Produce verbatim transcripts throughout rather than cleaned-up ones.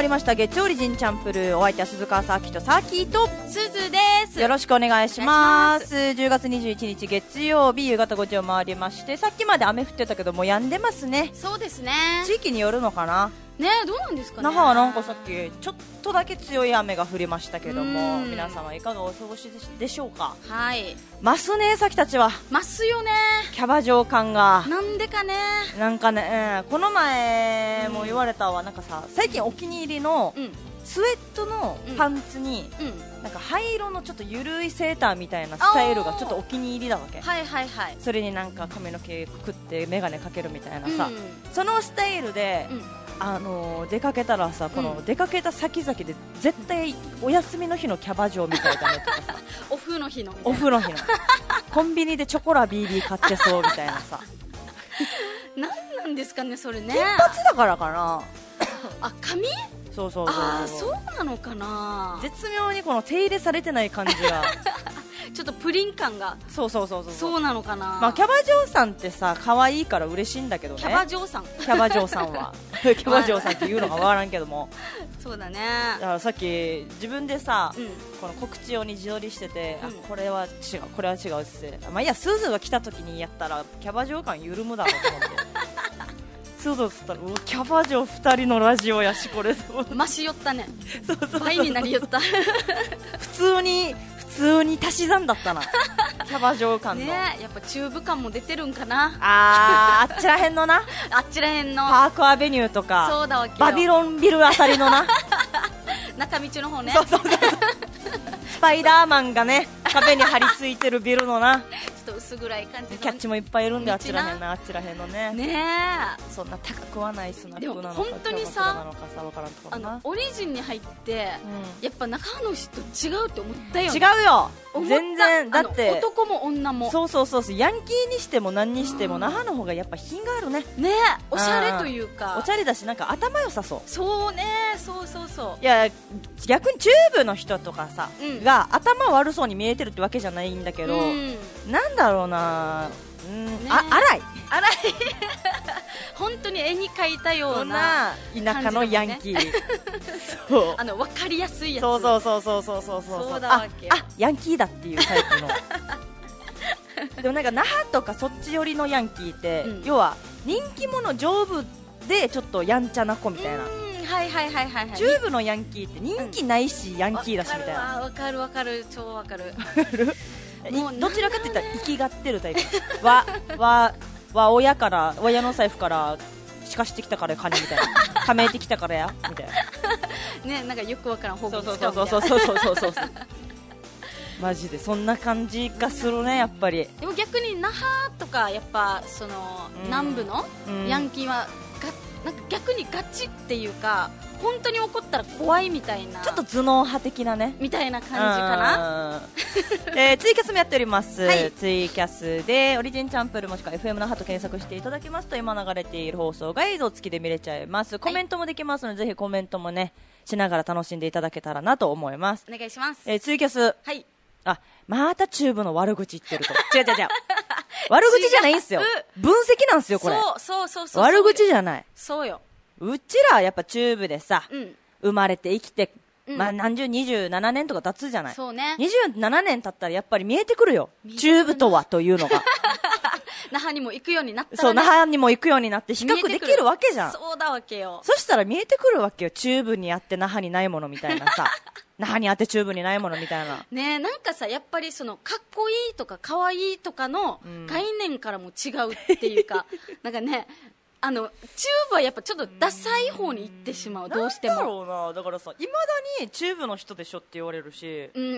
りました月曜オリジンチャンプルー、お相手は鈴川サーキとサーキーとすずです。 よろしくお願いします。じゅうがつにじゅういちにち月曜日夕方ごじを回りまして、さっきまで雨降ってたけどもう止んでますね。 そうですね。 地域によるのかなね、どうなんですかね。 那覇はなんかさっきちょっとだけ強い雨が降りましたけども、皆様いかがお過ごしでしょうか。 はい、 ますね、さきたちはますよね。 キャバ嬢感がなんでかね。 なんかね、うん、この前も言われたわ、なんかさ、最近お気に入りのスウェットのパンツに、うんうん、なんか灰色のちょっとゆるいセーターみたいなスタイルがちょっとお気に入りだわけ。 はいはいはい。 それになんか髪の毛くくって眼鏡かけるみたいなさ、うん、そのスタイルで、うんあのー、出かけたらさ、この出かけた先々で絶対お休みの日のキャバ嬢みたいだねとかさオフの日のオフの日のコンビニでチョコラ ビービー 買ってそうみたいなさなんなんですかねそれね。 金髪だからかなあ、髪そうそうそうそう。 あ、そうなのかな。 絶妙にこの手入れされてない感じがちょっとプリン感が。 そうそうそうそう。 そうなのかな。 まあキャバ嬢さんってさ可愛いから嬉しいんだけどね。 キャバ嬢さん。キャバ嬢さんはキャバ嬢さんって言うのがわからんけども。 そうだね。 だからさっき自分でさ、うん、この告知用に自撮りしてて、うん、あこれは違うこれは違うってまあいいや、スーズが来た時にやったらキャバ嬢感緩むだろうと思って。スーズをつったらキャバ嬢ふたりのラジオやしこれ増し寄ったね。 そうそうそう倍になり寄った。 普通に普通に足し算だったな。キャバ嬢感のね、やっぱチューブ感も出てるんかな。 あー、あっちらへんのなあっちらへんのパークアベニューとかそうだわけよ。 バビロンビルあたりのな中道の方ね。 そうそうそうスパイダーマンがね壁に張り付いてるビルのなちょっと薄暗い感じのキャッチもいっぱいいるんで、あっちらへんなあっちらへんのね。 ねえ、 そんな高くはないスナックなのか。 でも本当にさ、 あのオリジンに入って、うん、やっぱ中の人違うって思ったよね。 違うよ全然。だって男も女もそうそうそうそう、ヤンキーにしても何にしても那覇の方がやっぱ品があるね。 ね、おしゃれというかおしゃれだし、なんか頭良さそう。 そうね、そうそうそう。 いや逆にチューブの人とかさ、うん、が頭悪そうに見えてるってわけじゃないんだけど、うん、なんだろうな、うん、ね、あ荒い荒い本当に絵に描いたような田舎のヤンキーそう、あの分かりやすいやつ。 そうそうそうそうそうそうそうそうだわけ。 ああヤンキーだっていうタイプのでもなんか那覇とかそっち寄りのヤンキーって、うん、要は人気者丈夫でちょっとやんちゃな子みたいな。 はいはいはいはい、はい、 チューブのヤンキーって人気ないし、うん、ヤンキーだしみたいな。 わかるわかる、超わかるもうどちらかって言ったら生きがってるタイプわわわ親から親の財布からしかしてきたから金みたいなためてきたからやみたいなね、なんかよくわからん方言使うみたいな。 そうそうそうそうそうそうそうマジでそんな感じがするね、やっぱり。 でも逆に那覇とかやっぱその南部のヤンキーはがなんか逆にガチっていうか、本当に怒ったら怖いみたいな、 ちょっと頭脳派的なねみたいな感じかな。 えー、ツイキャスもやっております、 はい、 ツイキャスでオリジンチャンプルもしくは エフエム 那覇と検索していただきますと、今流れている放送が映像付きで見れちゃいます。コメントもできますので、はい、ぜひコメントもねしながら楽しんでいただけたらなと思います。 お願いします。 えー、ツイキャス、 はい、 あまたチューブの悪口言ってると違う違う違う悪口じゃないんすよ、分析なんすよこれ。 そうそうそうそう、 悪口じゃない。 そうよ。 うちらやっぱチューブでさ、うん、生まれて生きて、うん、まあ、何十にじゅうななねんとか経つじゃない。 そうね、 にじゅうななねん経ったらやっぱり見えてくるよ、チューブとはというのが那覇にも行くようになったら、ね、 そう那覇にも行くようになって比較できるわけじゃん。 そうだわけよ。 そしたら見えてくるわけよ、チューブにあって那覇にないものみたいなさ那覇にあってチューブにないものみたいなね。え、なんかさ、やっぱりそのかっこいいとかかわいいとかの概念からも違うっていうか、うん、なんかね、あのチューブはやっぱちょっとダサい方に行ってしまう、どうしても。 なんだろうな、だからさ、いまだにチューブの人でしょって言われるし、うん、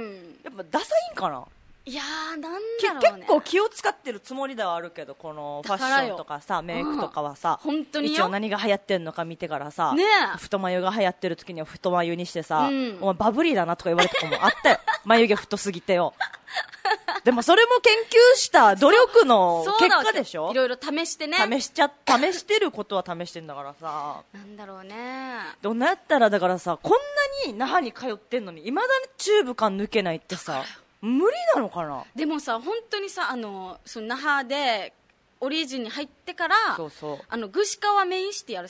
やっぱダサいんかな。 いやー、なんだろうね、 結構気を使ってるつもりではあるけど、このファッションとかさメイクとかはさ、 うん、本当によ、 一応何が流行ってんのか見てからさ、 ね、 太眉が流行ってる時には太眉にしてさ、うん、お前バブリーだなとか言われたこともあったよ眉毛太すぎてよでもそれも研究した努力の結果でしょ。 いろいろ試してね、 試しちゃ試してることは試してんだからさなんだろうね。 どんなやったらだからさ、こんなに那覇に通ってんのにいまだにチューブ感抜けないってさ、無理なのかな。 でもさ、本当にさ、あのその那覇でオリジンに入ってから、 そうそう、 あの具志川メインシティあるさ、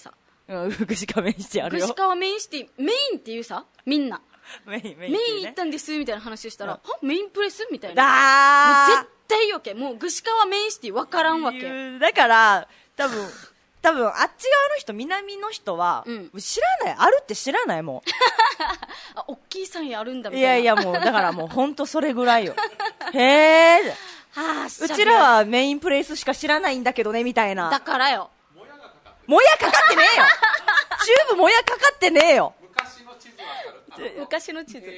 うん串川メインシティあるよ。 串川メインシティメインって言うさみんなメインメイン、 メね、 イン行ったんですみたいな話したら、はメインプレスみたいな。 だーもう絶対いいわけ。もう串川メインシティ分からんわけ。 だから多分多分あっち側の人、南の人は、うん、知らない、あるって知らないもんあ、大きいサインあるんだみたいな。 いやいや、もうだからもう本当それぐらいよへえ、はあ、うちらはメインプレイスしか知らないんだけどねみたいな。 だからよ、 もやかかってねえよチューブもやかかってねえよ。 昔の地図はある。 昔の地図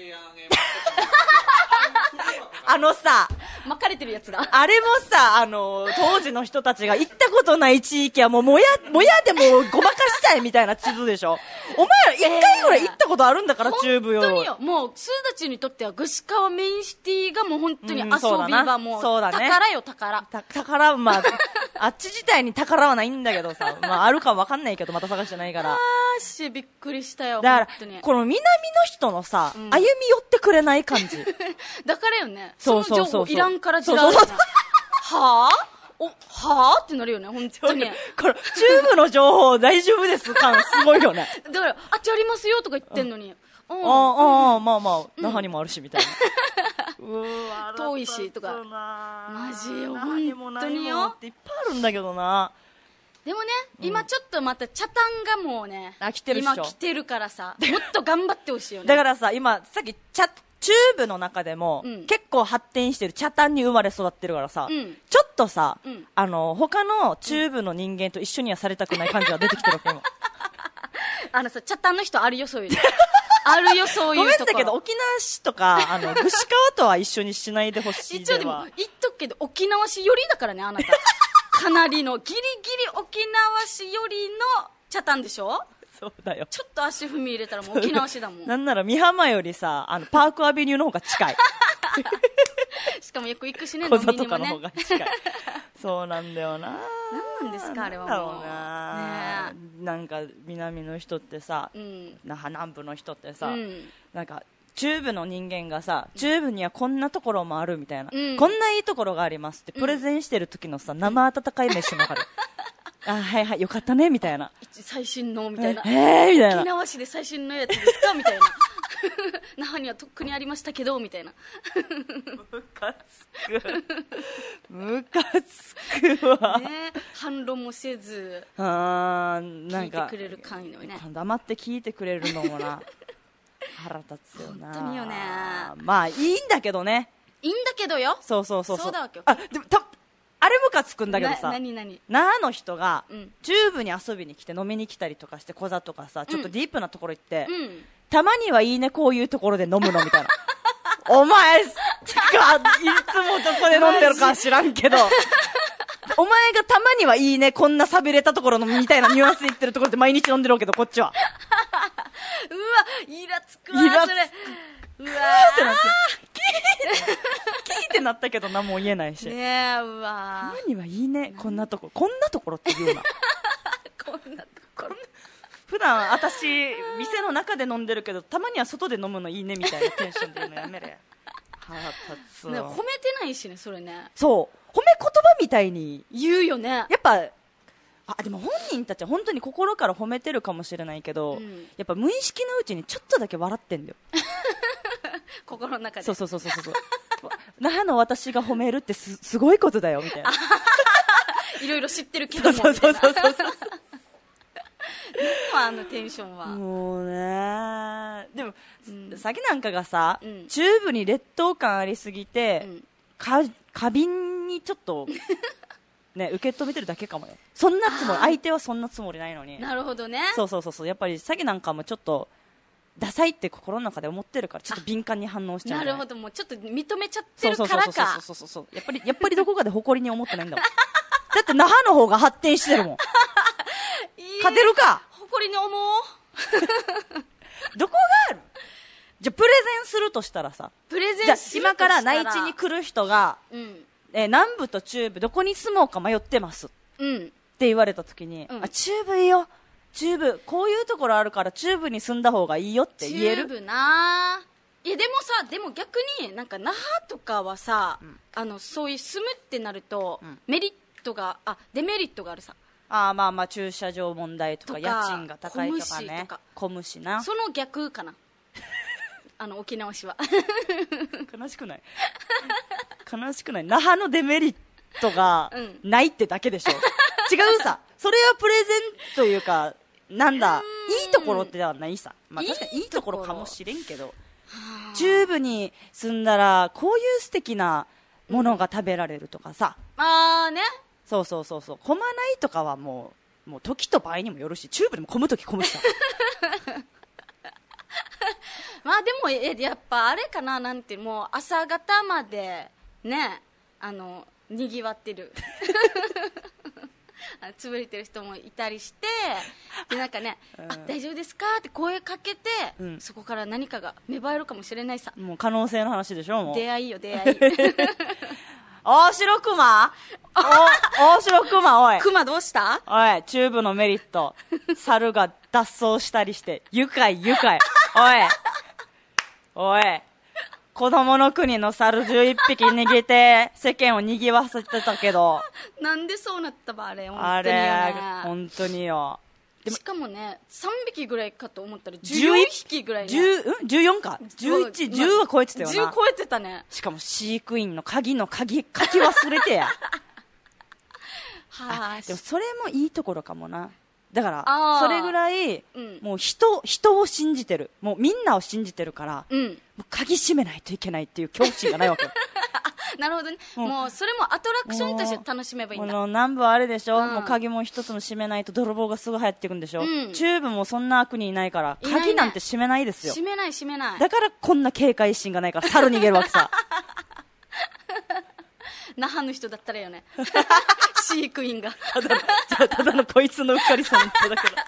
あのさ、 巻かれてるやつだ。 あれもさ、あの当時の人たちが行ったことない地域はもうもやもやでもうごまかしちゃえみたいな地図でしょ。お前ら一回ぐらい行ったことあるんだから、えー、チューブよ。 本当によ。もうスーダチにとっては串川メインシティがもう本当に遊び場、もう宝よ宝。 た宝、まああっち自体に宝はないんだけどさ、まああるかわかんないけどまた探してないから。 あーしびっくりしたよ。 だからこの南の人のさ、うん、歩み寄ってくれない感じだからよね。 そうそうそうそう、 その情報いらんからじらう。はあおはあってなるよね、本当に。 これチューブの情報大丈夫です感すごいよねだからあっちありますよとか言ってんのに、 うん、ああ、うん、まあまあ那覇にもあるしみたいなうわ遠いしとか。マジよ、本当によ。っていっぱいあるんだけどな。 でもね、うん、今ちょっとまたチャタンがもうね、 あ来てるっしょ。 今来てるからさ、もっと頑張ってほしいよね。 だからさ、今さっきチャチューブの中でも、うん、結構発展してるチャタンに生まれ育ってるからさ、うん、ちょっとさ、うん、あの他のチューブの人間と一緒にはされたくない感じが出てきてるわけ今あのさ、チャタンの人あるよそういうのあるよそういうところ。ごめんだけど沖縄市とかあの串川とは一緒にしないでほしい。 一応でも言っとくけど沖縄市寄りだからね、あなたかなりのギリギリ沖縄市寄りのチャタンでしょ。 そうだよ。 ちょっと足踏み入れたらもう沖縄市だもんなんなら美浜よりさ、あのパークアベニューの方が近いしかもよく行くしね、 小座とかの方が近いそうなんだよな。 なんですかあれはもうな、ね、なんか南の人ってさ、うん、那覇南部の人ってさ、うん、なんかチューブの人間がさ、チューブにはこんなところもあるみたいな、うん、こんないいところがありますってプレゼンしてる時のさ、生温かい飯もあるあ、はいはいよかったねみたいな、 最新のみたいな、 えーみたいな、 沖縄市で最新のやつですかみたいな那覇にはとっくにありましたけどみたいなムカつくムカつくわ、 ね、反論もせずあなんか聞いてくれる感よね。 黙って聞いてくれるのもな腹立つよな。 本当によね。 まあいいんだけどね。 いいんだけどよ。 そうそうそうそう。 そうだわけよ。 あでもたあれムカつくんだけどさ、 何何那覇の人が、うん、チューブに遊びに来て飲みに来たりとかして小座とかさ、ちょっとディープなところ行って、うん、たまにはいいねこういうところで飲むのみたいなお前がいつもどこで飲んでるか知らんけどお前がたまにはいいねこんな寂れたところのみたいなニュアンスで言ってるところで毎日飲んでるわけど、こっちはうわイラつくわそれ。うわーってなってキーってなったけど何も言えないし、 ねえ、うわたまにはいいねこんなところ、こんなところって言うなこんなところ普段私店の中で飲んでるけどたまには外で飲むのいいねみたいなテンションで言うのやめれ腹立つ、 ね、褒めてないしねそれね。 そう褒め言葉みたいに言うよね。 やっぱあでも本人たちは本当に心から褒めてるかもしれないけど、うん、やっぱ無意識のうちにちょっとだけ笑ってんだよ心の中で。 そうそうそうそうそう那覇の私が褒めるって す, すごいことだよみたいないろいろ知ってるけどもそうそうそうそうそうあのテンションはもうね。でも、うん、さっきなんかがさ、うん、チューブに劣等感ありすぎて、うん、か過敏にちょっとね、受け止めてるだけかもよ。そんなつもり、相手はそんなつもりないのに。 なるほどね。 そうそうそうそう、やっぱり詐欺なんかもちょっとダサいって心の中で思ってるからちょっと敏感に反応しちゃう。 なるほど、もうちょっと認めちゃってるからか。 そうそうそうそうそう、やっぱりやっぱりどこかで誇りに思ってないんだもんだって那覇の方が発展してるもん勝てるか誇りに思うどこがある。じゃあプレゼンするとしたらさ、 プレゼンするとしたらじゃあ今から内地に来る人が、うんえー、南部と中部どこに住もうか迷ってます、うん、って言われた時に、うん、あ中部いいよ、中部こういうところあるから中部に住んだ方がいいよって言える。 中部な。いやでもさ、でも逆になんか那覇とかはさ、うん、あのそういう住むってなると、うん、メリットがあデメリットがあるさ。 あーまあまあ駐車場問題とかとか家賃が高いとかね、 小虫とか小虫な。 その逆かなあの沖縄市は悲しくない悲しくない。那覇のデメリットがないってだけでしょ、違うさ、それはプレゼンというかなんだいいところってではないさ、まあ、確かにいいところかもしれんけど、中部に住んだらこういう素敵なものが食べられるとかさ、 あーね、 そうそうそうそう、混まないとかはもうもう時と場合にもよるし、中部でも混む時混むしさまあでもえやっぱあれかな、なんてもう朝方までね、あのにぎわってる潰れてる人もいたりして、でなんかね、うん、あ大丈夫ですかって声かけて、うん、そこから何かが芽生えるかもしれないさ。 もう可能性の話でしょ、もう出会いよ出会い大城熊大城熊、おい熊どうした？ おい、チューブのメリット猿が脱走したりして愉快愉快おいおい、子供の国の猿じゅういっぴき逃げて世間を賑わせてたけどなんでそうなったばあれ、本当にあよ、ね、 れ本当によ。 でもしかもねさんびきぐらいかと思ったらじゅうよんひきぐらい、ね、 じゅう、うん、じゅうよんかじゅういち、じゅうは超えてたよな。 じゅう超えてたね。 しかも飼育員の鍵の鍵書き忘れてやはあ、 でもそれもいいところかもな。だからそれぐらい、うん、もう人人を信じてる、もうみんなを信じてるから、うん、もう鍵閉めないといけないっていう恐怖心がないわけなるほどね、うん、もうそれもアトラクションとして楽しめばいいんだ。 もう南部はあれでしょ、うん、もう鍵も一つも閉めないと泥棒がすぐ入っていくんでしょ、うん、中部もそんな悪にいないから鍵なんて閉めないですよ。 閉めない閉めない。 だからこんな警戒心がないから猿逃げるわけさ那覇の人だったらよね飼育員がただのただのこいつのうっかりさんの人だから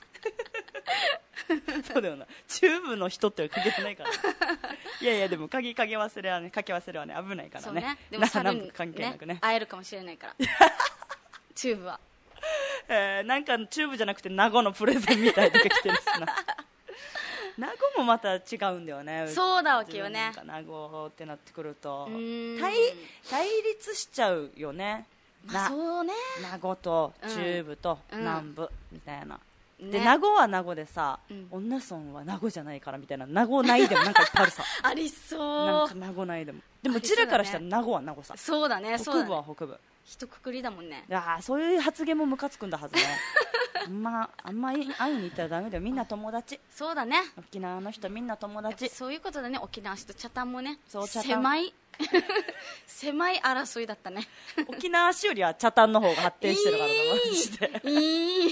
そうだよな、中部の人っては限らないからいやいやでも鍵鍵忘れはね、かけ忘れはね危ないからね。 そうね、でも猿に、ね、 関係なくね会えるかもしれないから中部は、 えー、なんか中部じゃなくて名護のプレゼンみたいとか来てるしな名護もまた違うんだよね。 そうだわけよね。 名護ってなってくると対対立しちゃうよね、 まあ、そうね、 名護と中部と南部みたいな、うん、で、ね、名護は名護でさ、うん、女村は名護じゃないからみたいな、名護ないでもなんかいっぱいあるさありそう、 なんか名護ないでもでもうちらからしたら名護は名護さ。 そうだね、 北部は北部、 一括りだもんね。 いやそういう発言もムカつくんだはずねあんまあんま会いに行ったらダメだよ、みんな友達。 そうだね、 沖縄の人みんな友達。 そういうことだね、沖縄市と北谷もね、 そう北谷狭い狭い争いだったね沖縄市よりは北谷の方が発展してるからな、マジでいい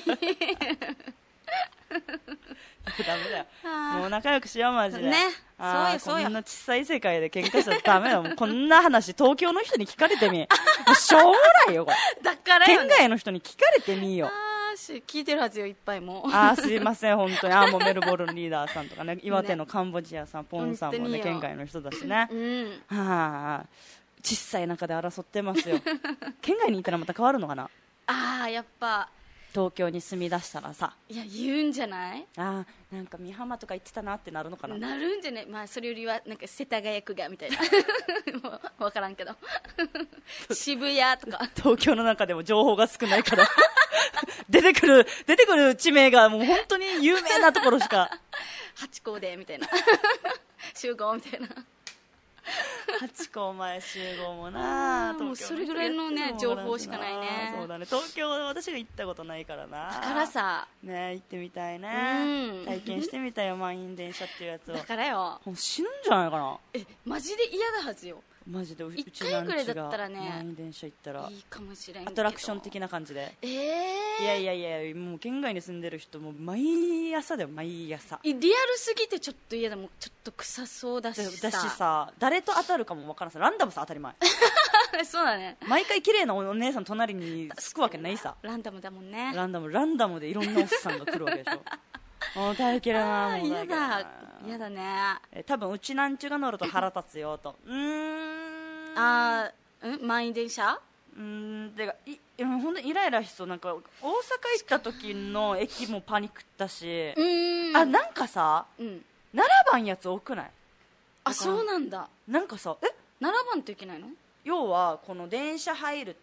ダメだよ、もう仲良くしようマジでね。そうよそうよ、こんな小さい世界で喧嘩したらダメだよもうこんな話東京の人に聞かれてみもうしょうもないよこれだからよ、ね、 県外の人に聞かれてみよ。 あー聞いてるはずよいっぱいもうあーすいません本当に、あーもうメルボルンリーダーさんとかね、岩手のカンボジアさん、ポンさんもね県外の人だしね、うん、はあ小さい中で争ってますよ県外にいたらまた変わるのかな。 あーやっぱ東京に住み出したらさ、 いや言うんじゃない。 あーなんか美浜とか言ってたなってなるのかな。 なるんじゃない、まあそれよりはなんか世田谷区がみたいなもう分からんけど渋谷とか東京の中でも情報が少ないから出てくる出てくる地名がもう本当に有名なところしか八甲でみたいな集合みたいな八甲前集合もな、 もうそれぐらいのね情報しかないね。 そうだね、東京は私が行ったことないからな。 だからさね行ってみたいね、うん、体験してみたいよ満員電車っていうやつを。 だからよもう死ぬんじゃないかな。 えマジで嫌だはずよ。 マジでういっかいぐらいだったらね満員電車行ったらいいかもしれんけど、 アトラクション的な感じで。 えー、 いやいやいやもう県外に住んでる人も毎朝だよ毎朝。 リアルすぎてちょっと嫌だもん、ちょっと臭そうだしさ。 だしさ誰と当たるかも分からんさ、ランダムさ当たり前そうだね、毎回綺麗なお姉さん隣につくわけないさ。 ランダムだもんね。 ランダムランダムでいろんなおっさんが来るわけでしょもう大嫌いな、もう嫌だ嫌だね。 え多分うちなんちゅが乗ると腹立つよとうーんあーん満員電車うーんてかい本当にイライラしそう。なんか大阪行った時の駅もパニックったし、うーんあなんかさ、うん、並ばんやつ多くない？ あそうなんだ。 なんかさえ並ばんといけないの？ 要はこの電車入る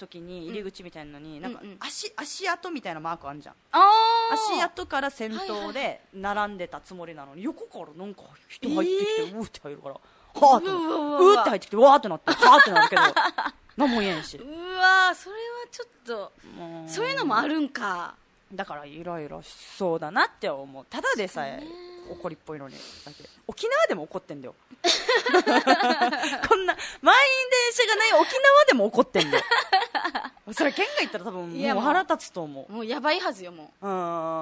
時に入り口みたいなのに、 うん、 なんかうんうん、 足足跡みたいなマークあるじゃん。 あ足跡から先頭で並んでたつもりなのに、横からなんか人入ってきて、 えー、 うーって入るから、はーってなってうわうわうわうーって入ってきて、わーってなって、はーってなるけど何も言えんし、 うわー、それはちょっともそういうのもあるんか。 だからイライラしそうだなって思う。ただでさえ怒りっぽいのに、だけ沖縄でも怒ってんだよこんな満員電車がない沖縄でも怒ってんだよそれ県外行ったら多分もう腹立つと思う。 もうやばいはずよ、もう。 うん、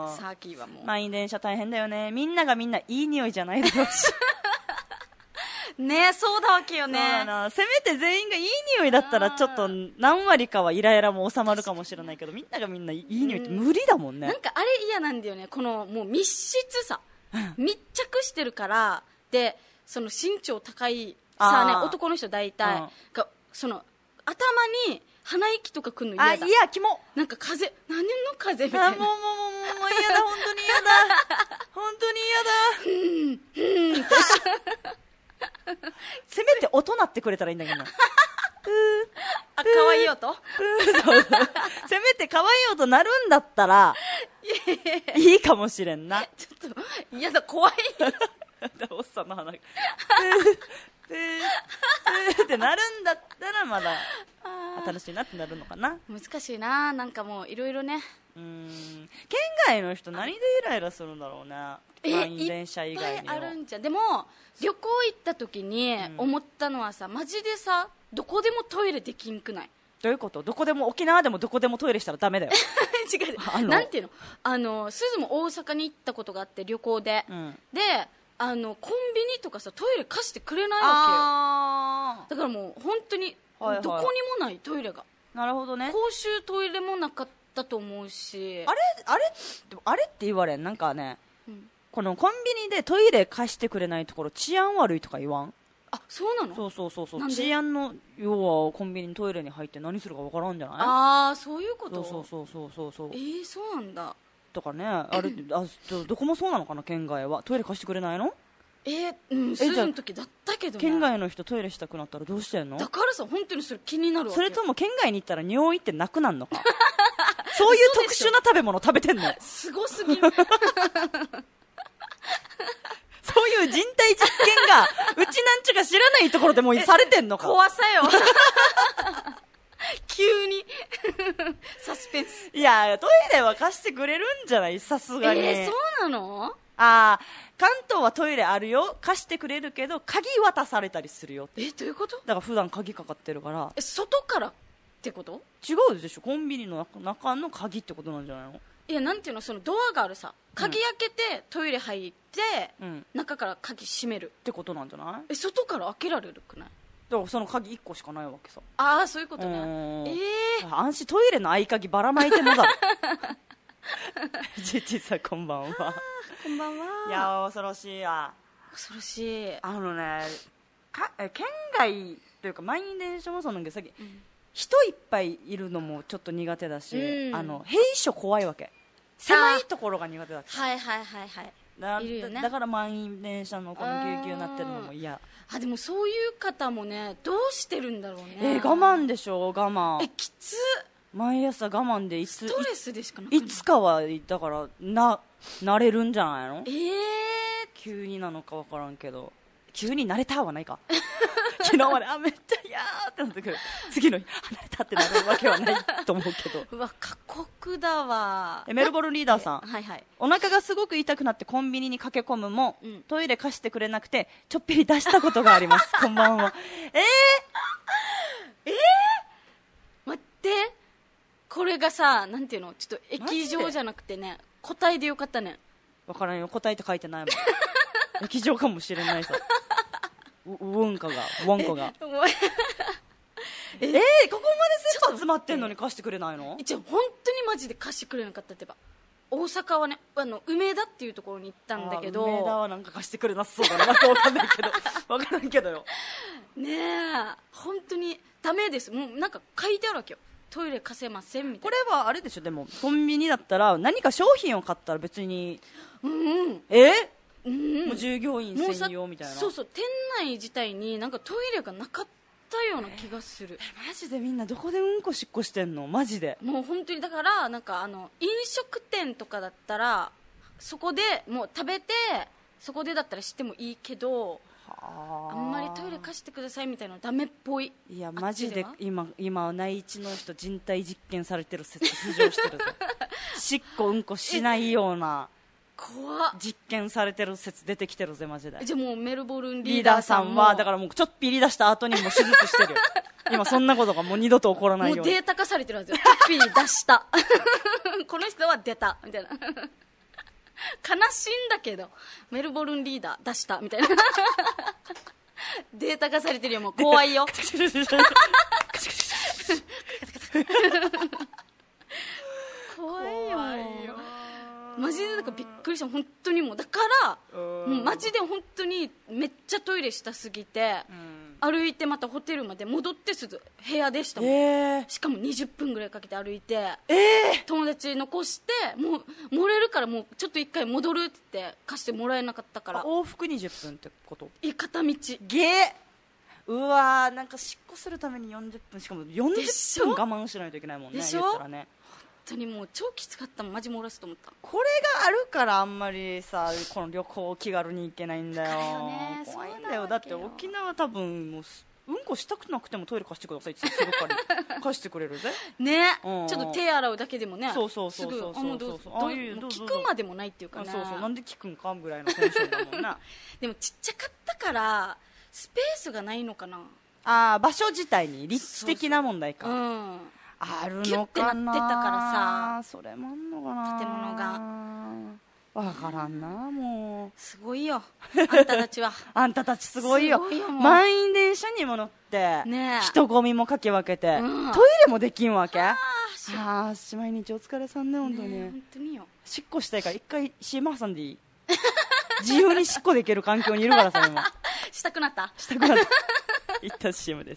サーキーはもう。 満員電車大変だよね。みんながみんないい匂いじゃないだろうしねえ、そうだわけよね。 そうだな。せめて全員がいい匂いだったらちょっと何割かはイライラも収まるかもしれないけど、みんながみんないい匂いって無理だもんね。 なんかあれ嫌なんだよね、このもう密室さ密着してるから。でその身長高いさ、ね、男の人大体、うん、がその頭に鼻息とかくんの嫌だ。 あ、いや、キモ。 なんか風、何の風みたいな。 あ、もうもうもうもう嫌だ、本当に嫌だ本当に嫌だ。うんうんせめて音鳴ってくれたらいいんだけど。あ、 可愛い音。 せめて可愛い音鳴るんだったらいいかもしれんな。 ちょっと嫌だ、怖い。 おっさんの鼻がプーってなるんだったらまだ新しいなってなるのかな。 難しいな。なんかもういろいろね。 うーん、県外の人何でイライラするんだろうね。満員電車以外にいっぱいあるんじゃん。でも旅行行った時に思ったのはさ、マジでさ、どこでもトイレできんくない？ どういうこと？どこでも、沖縄でもどこでもトイレしたらダメだよ違う、なんていうの、あのすずも大阪に行ったことがあって、旅行で、うん、であのコンビニとかさ、トイレ貸してくれないわけよ。だからもう本当にどこにもないトイレが。 なるほどね。 公衆トイレもなかったと思うし。 あれあれあれって言われん。なんかね、うん、このコンビニでトイレ貸してくれないところ治安悪いとか言わん？ あ、そうなの？ そうそうそうそう。治安の要はコンビニのトイレに入って何するかわからんじゃない？ ああ、そういうこと。 そうそうそうそうそう。 えー、そうなんだ。 とかね、あれあ ど, どこもそうなのかな。県外はトイレ貸してくれないの？ えー、うん、スズの時だったけどね。 県外の人トイレしたくなったらどうしてんの？ だからさ、本当にそれ気になるわけ。 それとも県外に行ったら尿意ってなくなんのかそういう特殊な食べ物食べてんの？ すごすぎるそういう人体実験がうちなんちゅが知らないところでもうされてんのか。 怖さよ急にサスペンス。 いや、トイレは貸してくれるんじゃない？さすがに。 えー、そうなの？ あー、関東はトイレあるよ、貸してくれるけど鍵渡されたりするよって。 え、どういうこと？ だから普段鍵かかってるから。 え、外からってこと？ 違うでしょ、コンビニの中の鍵ってことなんじゃないの？ いや、なんていうの、そのドアがあるさ、鍵開けてトイレ入って、うん、中から鍵閉めるってことなんじゃない？ え、外から開けられるくない？ だからその鍵いっこしかないわけさ。 ああ、そういうことね。えー、安心。トイレの合鍵ばらまいてもだろジジさんこんばんは。 こんばんは。 いや、恐ろしいわ。 恐ろしい。 あのね、かえ県外というか満員電車もそうなんだけど、さっき、うん、人いっぱいいるのもちょっと苦手だし、うん、あの閉所怖いわけ。狭いところが苦手だった。 はいはいはいはい。 だ, いるよね、だから満員電車のこのぎゅうぎゅうになってるのも嫌。 あ、でもそういう方もね、どうしてるんだろうね。 えー、我慢でしょ。我慢。 え、きつ。 毎朝我慢でいつストレスでしかなくない？ いつかはだからな慣れるんじゃないの？ えー、 急になのか分からんけど、急に慣れたはないか昨日まであめっちゃ嫌ってなってくる、次の日離れたってなるわけはないと思うけどうわ、過酷だわ。 メルボルンリーダーさん、 はいはい、 お腹がすごく痛くなってコンビニに駆け込むも、うん、トイレ貸してくれなくてちょっぴり出したことがありますこんばんは。えー、 えー、待って、これがさ、なんていうの、ちょっと液状じゃなくてね、答えでよかったね。 分からんよ、答えって書いてないもん液状かもしれないさウォンカがウォンコがえー、ここまで切羽詰まってんのに貸してくれないの？ 一応本当にマジで貸してくれなかったってば。大阪はね、あの梅田っていうところに行ったんだけど、 梅田はなんか貸してくれなさそうだな、なんか分かんないけど分からんけどよねえ、本当にダメです。もうなんか書いてあるわけよ、トイレ貸せませんみたいな。 これはあれでしょ、でもコンビニだったら何か商品を買ったら別に、 うんうん、 えうんうん、 もう従業員専用みたいな。 そうそう、店内自体になんかトイレがなかったような気がする。 マジでみんなどこでうんこしっこしてんの？マジでもう本当にだからなんかあの飲食店とかだったらそこでもう食べてそこでだったらしてもいいけど、あんまりトイレ貸してくださいみたいなのダメっぽい。 いやマジで今今内地の人人体実験されてる説浮上してるぞしっこうんこしないような怖っ実験されてる説出てきてるぜマジで。 じゃあもうメルボルンリーリーダーダーさんさんもはだからもうちょっぴり出した後にもう手術してるよ今そんなことがもう二度と起こらないように。 もうデータ化されてるんですよ。ちょっぴり出したこの人は出たみたいな悲しいんだけどメルボルンリーダー出したみたいなデータ化されてるよ。もう怖いよ怖いよ怖いよマジでなんかびっくりした。本当にもうだからもうマジで本当にめっちゃトイレしたすぎて、うん、歩いてまたホテルまで戻ってすぐ部屋でしたもん、えー、しかもにじゅっぷんぐらいかけて歩いて、えー、友達残してもう漏れるからもうちょっと一回戻るって言って貸してもらえなかったから。 往復にじゅっぷんってこと？ い片道ゲー。うわーなんか執行するためによんじゅっぷんしかもよんじゅっぷん我慢しないといけないもんね。 でしょ？ 言ったらね本当にもう超きつかったもん。マジ漏らすと思った。 これがあるからあんまりさこの旅行気軽に行けないんだよ。 ね、 怖いんだよ。だって沖縄多分もううんこしたくなくてもトイレ貸してくださいってすぐから貸してくれるぜね、うんうん、ちょっと手洗うだけでもね。 そうそうそうそうそうそうそう、 聞くまでもないっていうかね。 そうそうなんで聞くんかぐらいのテンションだもんなでもちっちゃかったからスペースがないのかな。 ああ場所自体に立地的な問題か。 そうそう、うん、 あるのかな。 キュッてなってたからさ。 それもあんのかな。 建物がわからんな。もうすごいよあんたたちはあんたたちすごいよ。 すごいよもう満員電車にも乗って、ね、人混みもかき分けて、うん、トイレもできんわけ。ああし毎日お疲れさんね本当に。 ね本当によ。 しっこしたいから一回 シーエム 挟んでいい自由にしっこできる環境にいるからさ今したくなったしたくなった一旦 シーエム です。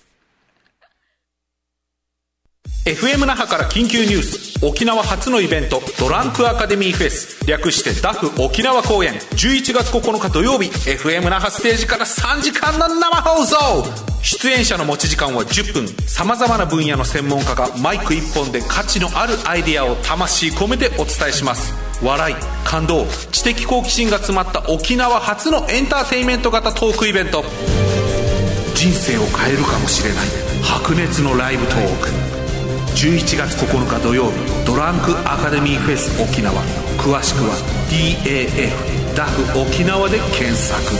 エフエム 那覇から緊急ニュース。沖縄初のイベントドランクアカデミーフェス略してダフ沖縄公演じゅういちがつここのか土曜日 エフエム 那覇ステージからさんじかんの生放送。出演者の持ち時間はじゅっぷん。さまざまな分野の専門家がマイクいっぽんで価値のあるアイデアを魂込めてお伝えします。笑い感動知的好奇心が詰まった沖縄初のエンターテインメント型トークイベント。人生を変えるかもしれない白熱のライブトークじゅういちがつここのか土曜日ドランクアカデミーフェス沖縄。詳しくは ディーエーエフ ダフ沖縄で検索。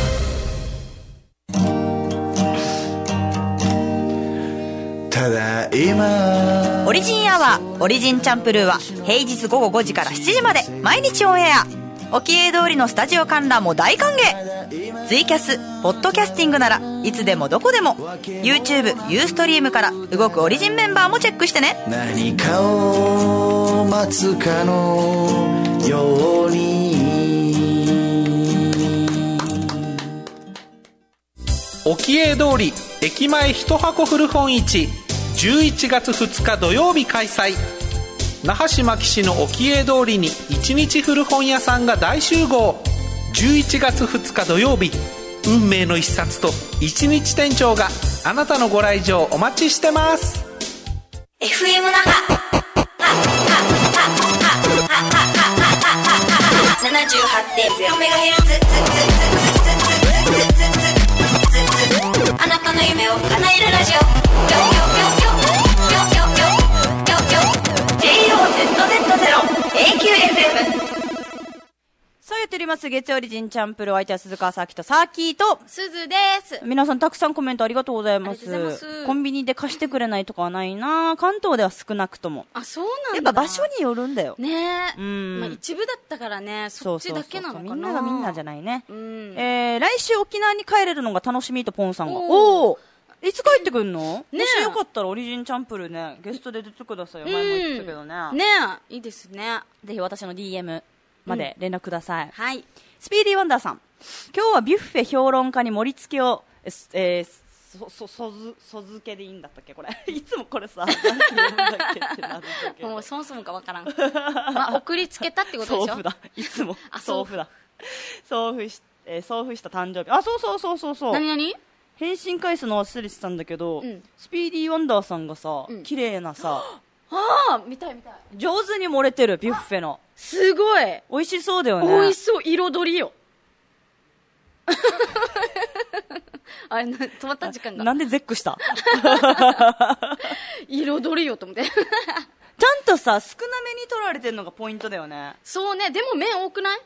ただいまオリジンアワーオリジンチャンプルーは平日午後ごじからしちじまで毎日オンエア。沖江通りのスタジオ観覧も大歓迎。ツイキャスポッドキャスティングならいつでもどこでも YouTube、ユーストリームから動くオリジンメンバーもチェックしてね。 何かを待つかのように沖江通り駅前一箱古本市じゅういちがつふつか土曜日開催。那覇市牧市の沖江通りに一日古本屋さんが大集合。じゅういちがつふつか土曜日運命の一冊と一日店長があなたのご来場お待ちしてます。 エフエム 那覇 ななじゅうはちてんゼロメガヘルツ あなたの夢を叶えるラジオ ジェイオーゼットゼットゼロ エーキューエフエム。 そうやっております月曜オリジンチャンプルー。お相手は鈴川サキとサーキーとすずです。 皆さんたくさんコメントありがとうございます。 ありがとうございます。 コンビニで貸してくれないとかはないな。関東では少なくとも。 あ、そうなんだ。 やっぱ場所によるんだよねえ、 うん、 まあ、一部だったからね。そっちだけなのかな。 そうそうそうそう、みんながみんなじゃないね、 うん、 えー、来週沖縄に帰れるのが楽しみとポンさんがおおいつ帰ってくんの、ね、もしよかったらオリジンチャンプルーねゲストで出てくださいよ。前も言ってたけどね、 うん、ねえいいですね。 ぜひ私の ディーエム まで連絡ください、 うん、はい。 スピーディーワンダーさん、今日はビュッフェ評論家に盛り付けを、えーえー、そそそずそ漬けでいいんだったっけこれいつもこれさ何て言うんだっけってなるんだけどもうそもそもかわからんまあ送りつけたってことでしょ。 送付だいつもあ送付だ送付し、えー、送付した誕生日。あそうそうそうそうそう何何返信返すの忘れてたんだけど、 うんスピーディーワンダーさんがさ、 うん綺麗なさああ見たい見たい。 上手に盛れてるビュッフェのすごい美味しそうだよね。 美味しそう。彩りよあれな止まった時間がなんで絶句した彩りよと思ってちゃんとさ少なめに取られてるのがポイントだよね。 そうね。でも麺多くない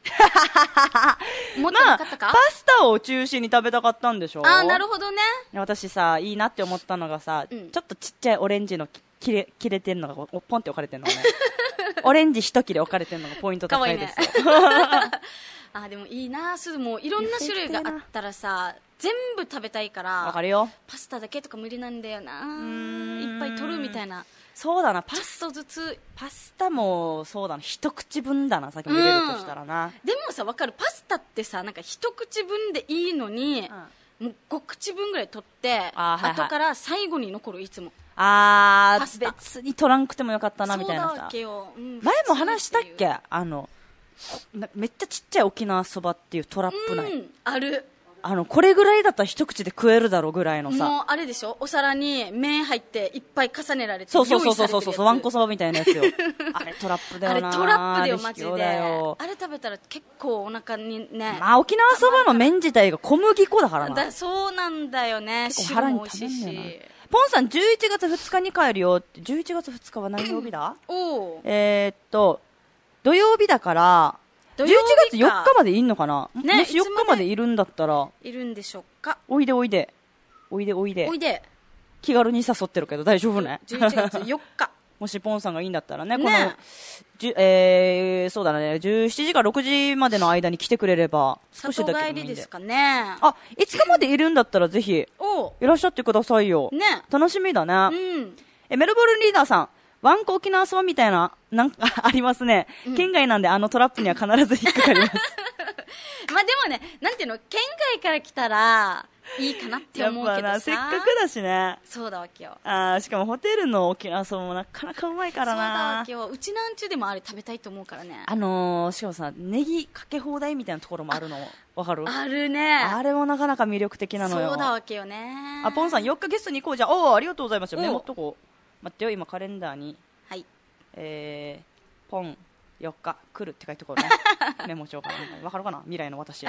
もっとまあなかったか、 パスタを中心に食べたかったんでしょ。 ああーなるほどね。 私さいいなって思ったのがさ、 うんちょっとちっちゃいオレンジのき切れ切れてるのがおポンって置かれてるのがねオレンジ一切れ置かれてるのがポイント高いですよ。 あーでもいいな。すずもいろんな種類があったらさ全部食べたいからわかるよ。 パスタだけとか無理なんだよな。 んいっぱい取るみたいな。 そうだなパちょスっとずつ。 パスタもそうだな一口分だなさっきも入れるとしたらな、 でもさ分かる。パスタってさなんか一口分でいいのに、もうご口分ぐらい取ってあーはいはい後から最後に残る。いつもあーパスタ別に取らんくてもよかったなみたいなさそうだわけよ、うん前も話したっ普通ていうけあのなめっちゃちっちゃい沖縄そばっていうトラップ内、 うんある。 あのこれぐらいだったら一口で食えるだろうぐらいのさもうあれでしょ。お皿に麺入っていっぱい重ねられてそうそうそう用意さそうそうれてるやつワンコそばみたいなやつよあれトラップだよなあれトラップだよマジあれ卑怯で。 だよあれ食べたら結構お腹にね、 まあ沖縄そばの麺自体が小麦粉だからなだそうなんだよね。汁結構腹にも美味しいたまんねし。 ポンさんじゅういちがつふつかに帰るよってじゅういちがつふつかは何曜日だおおえーっと土曜日だから土じゅういちがつ日よっかまでいんのかな、 ねもしよっかまでいるんだったらいるんでしょうか。 おいでおいでおいでおいでおいで気軽に誘ってるけど大丈夫ねじゅういちがつよっかもしポンさんがいいんだったらね、 ねこのじゅ、えー、そうだねじゅうしちじからろくじまでの間に来てくれれば少しだ里けでもいいんで帰りですかね。 あいつかまでいるんだったらぜひおういらっしゃってくださいよ、 ね楽しみだね、 うんえメルボルンリーダーさんワンコ沖縄そばみたいななんかありますね、県外なんであのトラップには必ず引っかかりますまあでもねなんていうの県外から来たらいいかなってやっ思うけどさぱなせっかくだしねそうだわけよ。 あーしかもホテルの沖縄そばもなかなかうまいからそうだわなけよ。うちなんちゅうでもあれ食べたいと思うからね。 あのー、しかもさネギかけ放題みたいなところもあるのわかるあるね。 あれもなかなか魅力的なのよそうだわけよね。 あポンさんよっかゲストに行こうじゃんおおありがとうございますおメモっとこう待ってよ今カレンダーにはいえー、ポンよっか来るって書いてこうねメモしようかなわかるかな未来の私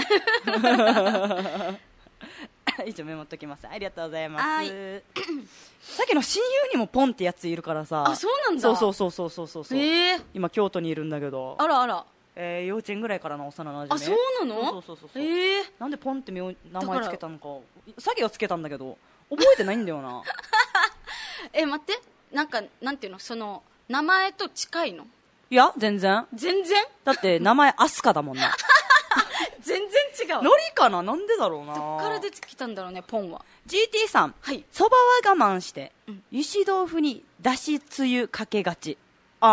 一応メモっときますありがとうございますはいさっきの親友にもポンってやついるからさあそうなんだ。 そうそうそうそうそうそうそう、 えー、 今京都にいるんだけどあらあら。 えー、幼稚園ぐらいからの幼なじみあそうなの。 そうそうそうそう、 えー、 なんでポンって名名だから前つけたのかさっきはつけたんだけど覚えてないんだよなえ待ってなんかなんていうのその名前と近いの。 いや全然全然だって名前アスカだもんな全然違う。 ノリかななんでだろうなどっから出てきたんだろうねポンは。 ジーティー さんはいそばは我慢して、 うん油脂豆腐にだしつゆかけがち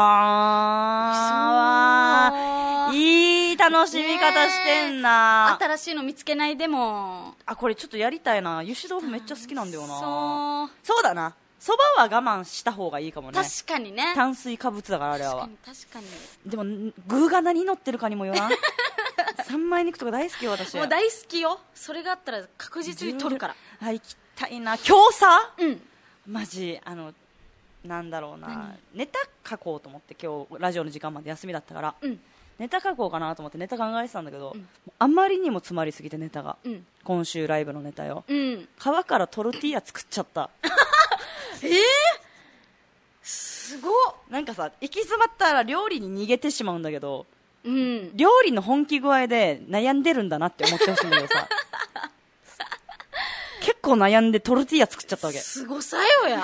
あーいい楽しみ方してんな、 新しいの見つけないでも。 あこれちょっとやりたいな油脂豆腐めっちゃ好きなんだよなそうそうだなそばは我慢した方がいいかもね確かにね。 炭水化物だからあれは確かに確かに。 でも具が何乗ってるかにもよな三枚肉とか大好きよ私もう大好きよ。それがあったら確実に取るから。 あ行きたいな今日さうんマジあのなんだろうな何ネタ書こうと思って今日ラジオの時間まで休みだったから、 うんネタ書こうかなと思ってネタ考えてたんだけど、 うんもうあまりにも詰まりすぎてネタが、 うん今週ライブのネタようん。 皮からトルティーヤ作っちゃったえー、すごっ。 なんかさ行き詰まったら料理に逃げてしまうんだけどうん。 料理の本気具合で悩んでるんだなって思ってほしいんだけどさ結構悩んでトルティーヤ作っちゃったわけすごさよや。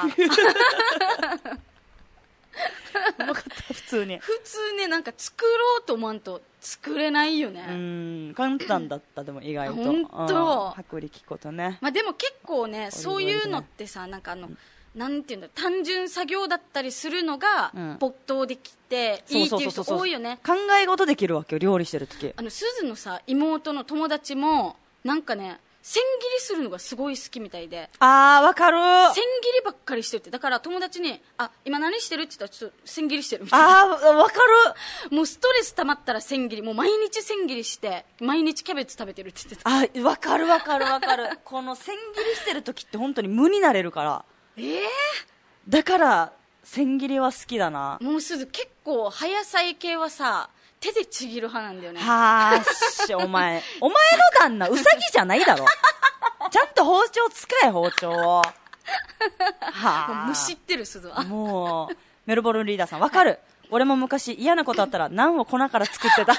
うまかった普通に普通ねなんか作ろうと思わんと作れないよね。 うーん簡単だったでも意外とほんとうん薄力粉とねまあでも結構ねそういうのってさなんかあの、なんていうんだ単純作業だったりするのがうん没頭できていいっていう人多いよね。 考え事できるわけよ料理してる時あの鈴のさ妹の友達もなんかね千切りするのがすごい好きみたいで、 あーわかる。 千切りばっかりしてるって。だから友達にあ今何してるって言ったらちょっと千切りしてるみたいな。 あーわかる。 もうストレス溜まったら千切り、もう毎日千切りして毎日キャベツ食べてるって言ってた。 あわかるわかるわかる。この千切りしてる時って本当に無になれるから。 ええだから千切りは好きだな。 もうすぐ結構葉野菜系はさ手でちぎる派なんだよね。 はーし、お前お前の旦那ウサギじゃないだろ。ちゃんと包丁使え、包丁を。はあ、 むしってる鈴は。 もうメルボルンリーダーさんわかる。俺も昔嫌なことあったらナンを粉から作ってた。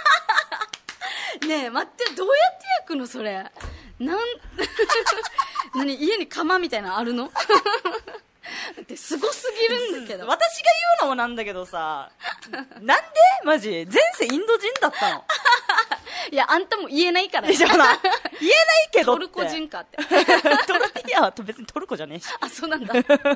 ねえ待って、どうやって焼くのそれ。なん何、家に釜みたいなのあるの？ってすごすぎるんだけど。 私が言うのもなんだけどさ、なんでマジ前世インド人だったの？ いや、あんたも言えないからね。 じゃあな言えないけどって。 トルコ人かって。 トルティーヤは別にトルコじゃねえし。 あ、そうなんだ。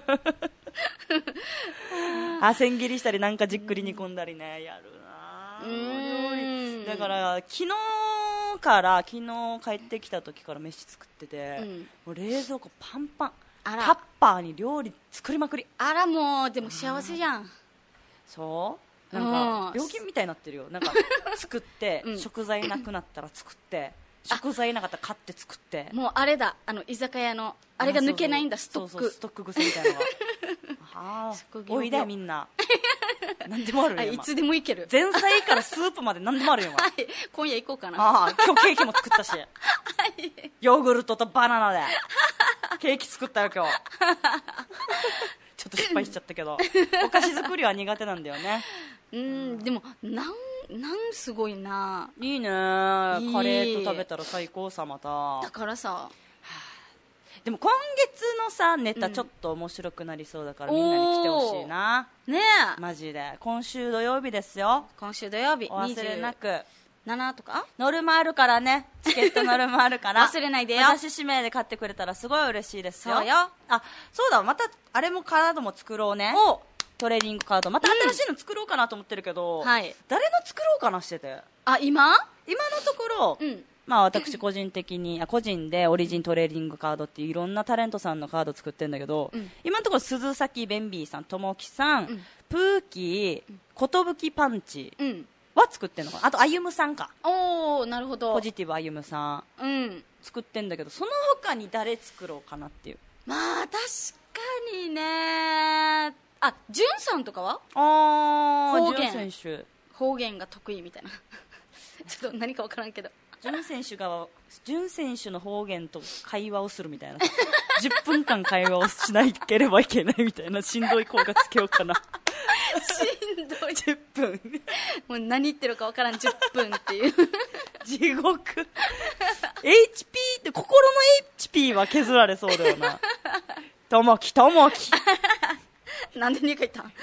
あ、千切りしたりなんかじっくり煮込んだりね、やるな。 うーんだから昨日から昨日帰ってきた時から飯作ってて、 うん、 もう冷蔵庫パンパン。 あらタッパーに料理作りまくり。 あらもうでも幸せじゃん。 そうなんか病気みたいになってるよ。なんか作って、うん、食材なくなったら作って食材なかったら買って作って。 もうあれだ、あの居酒屋のあれが抜けないんだ。ストック。 そうそうストック癖みたいなのが。はあ、おいでみんな。何でもあるよ。 いつでもいける。 前菜からスープまで何でもあるよ。 はい、今夜行こうかな。 ああ、今日ケーキも作ったし、はい、ヨーグルトとバナナでケーキ作ったよ今日。ちょっと失敗しちゃったけど、お菓子作りは苦手なんだよね。 うん、でもなんなんすごいな。 いいね。カレーと食べたら最高さ。まただからさ、 でも今月のさネタちょっと面白くなりそうだから、うん、みんなに来てほしいな。 ねえマジで。今週土曜日ですよ。 今週土曜日お忘れなく。 ななとかノルマあるからね。チケットノルマあるから忘れないでよ。 私指名で買ってくれたらすごい嬉しいですよ。 そうよ。 あ、そうだ、またあれもカードも作ろうね。 おトレーニングカードまた新しいの作ろうかなと思ってるけど、 うん、はい、 誰の作ろうかなしてて。 あ、今今のところ、うん、まあ私個人的にあ個人でオリジントレーニングカードっていういろんなタレントさんのカード作ってるんだけど、うん、今のところ鈴崎ベンビーさん、ともきさん、うん、プーキー、コトブキパンチは作ってんのかな。あとあゆむさんか。 おお、なるほど。 ポジティブあゆむさん、うん、作ってんだけど、その他に誰作ろうかなっていう。 まあ確かにね。あ、ジュンさんとかはあ方言選手方言が得意みたいな。ちょっと何か分からんけど、 ジュン選手がジュン選手の方言と会話をするみたいな。じゅっぷんかん会話をしなければいけないみたいな。しんどい効果つけようかな。 しんどい。 じゅっぷんもう何言ってるか分からんじゅっぷんっていう地獄。 エイチピー って心の エイチピー は削られそうだよな。ともきともき。 なんでにか言ったん？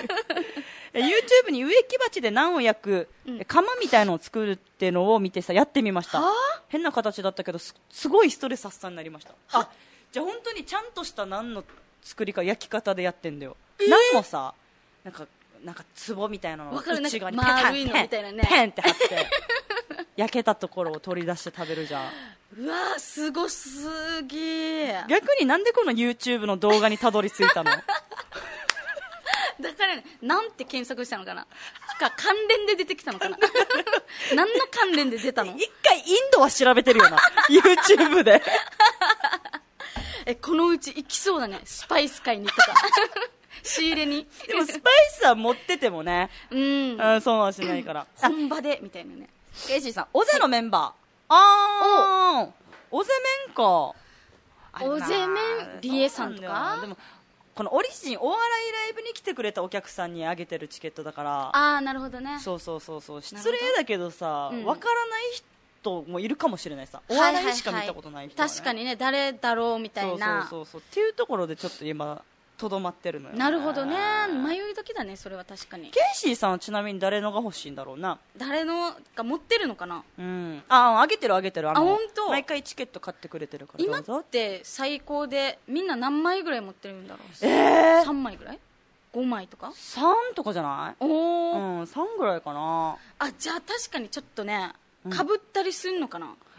YouTube に植木鉢でナンを焼く、うん、釜みたいのを作るってのを見てさ、やってみました。変な形だったけど す, すごいストレス発散になりました。あ、じゃあ本当にちゃんとしたナンの作りか焼き方でやってんだよ。えー、ナンもさ、なんかなんか壺みたいなのを内側にペタンペンペンって貼って焼けたところを取り出して食べるじゃん。 うわすごすぎ。 逆になんでこの YouTube の動画にたどり着いたの？ だからね、なんて検索したのかなか関連で出てきたのかな。何の関連で出たの？ 一回インドは調べてるよな。YouTube で。 え、このうち行きそうだね、スパイス買いにとか。仕入れに。 でもスパイスは持っててもね、うん、うん、そうはしないから。 本場でみたいなね。 ケイシーさん、オゼのメンバー、はい、あーオゼメンか。 オゼメンリエさんとか。 でもこのオリジンお笑いライブに来てくれたお客さんにあげてるチケットだから。 ああ、なるほどね。 そうそうそうそう、失礼だけどさ、うん、分からない人もいるかもしれないさ、お笑いしか見たことない人、ね、はいはいはい、 確かにね、誰だろうみたいな。 そうそうそうそうっていうところでちょっと今とどまってるのよ、ね、 なるほどね。迷い時だね、それは確かに。 ケイシーさんはちなみに誰のが欲しいんだろうな。 誰のが持ってるのかな。 うん、ああげてるあげてる。あの、 あ、本当。 毎回チケット買ってくれてるから。 今って最高でみんな何枚ぐらい持ってるんだろう。 えー、 さんまいぐらい、ごまいとかさんとかじゃない？おー、うん、さんぐらいかな。 あ、じゃあ確かにちょっとね、かぶったりするのかな、うん、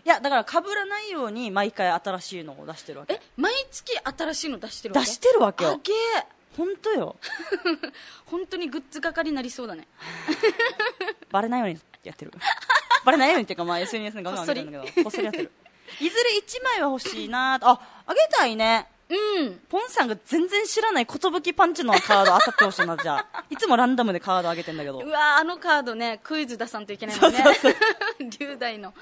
いやだから被らないように毎回新しいのを出してるわけ。 え毎月新しいの出してるわけ？ 出してるわけよ。 あげー本当よ本当にグッズ係になりそうだねバレないようにやってるバレないようにっていうか、まあ、エスエヌエス にガンガン上げてるんだけどこっそりやってるいずれいちまいは欲しいなと。あ、あげたいね。 うんポンさんが全然知らない寿パンチのカード当たってほしいな。じゃあいつもランダムでカードあげてんだけど、 うわあのカードねクイズ出さんといけないもんね。 そうそう龍大の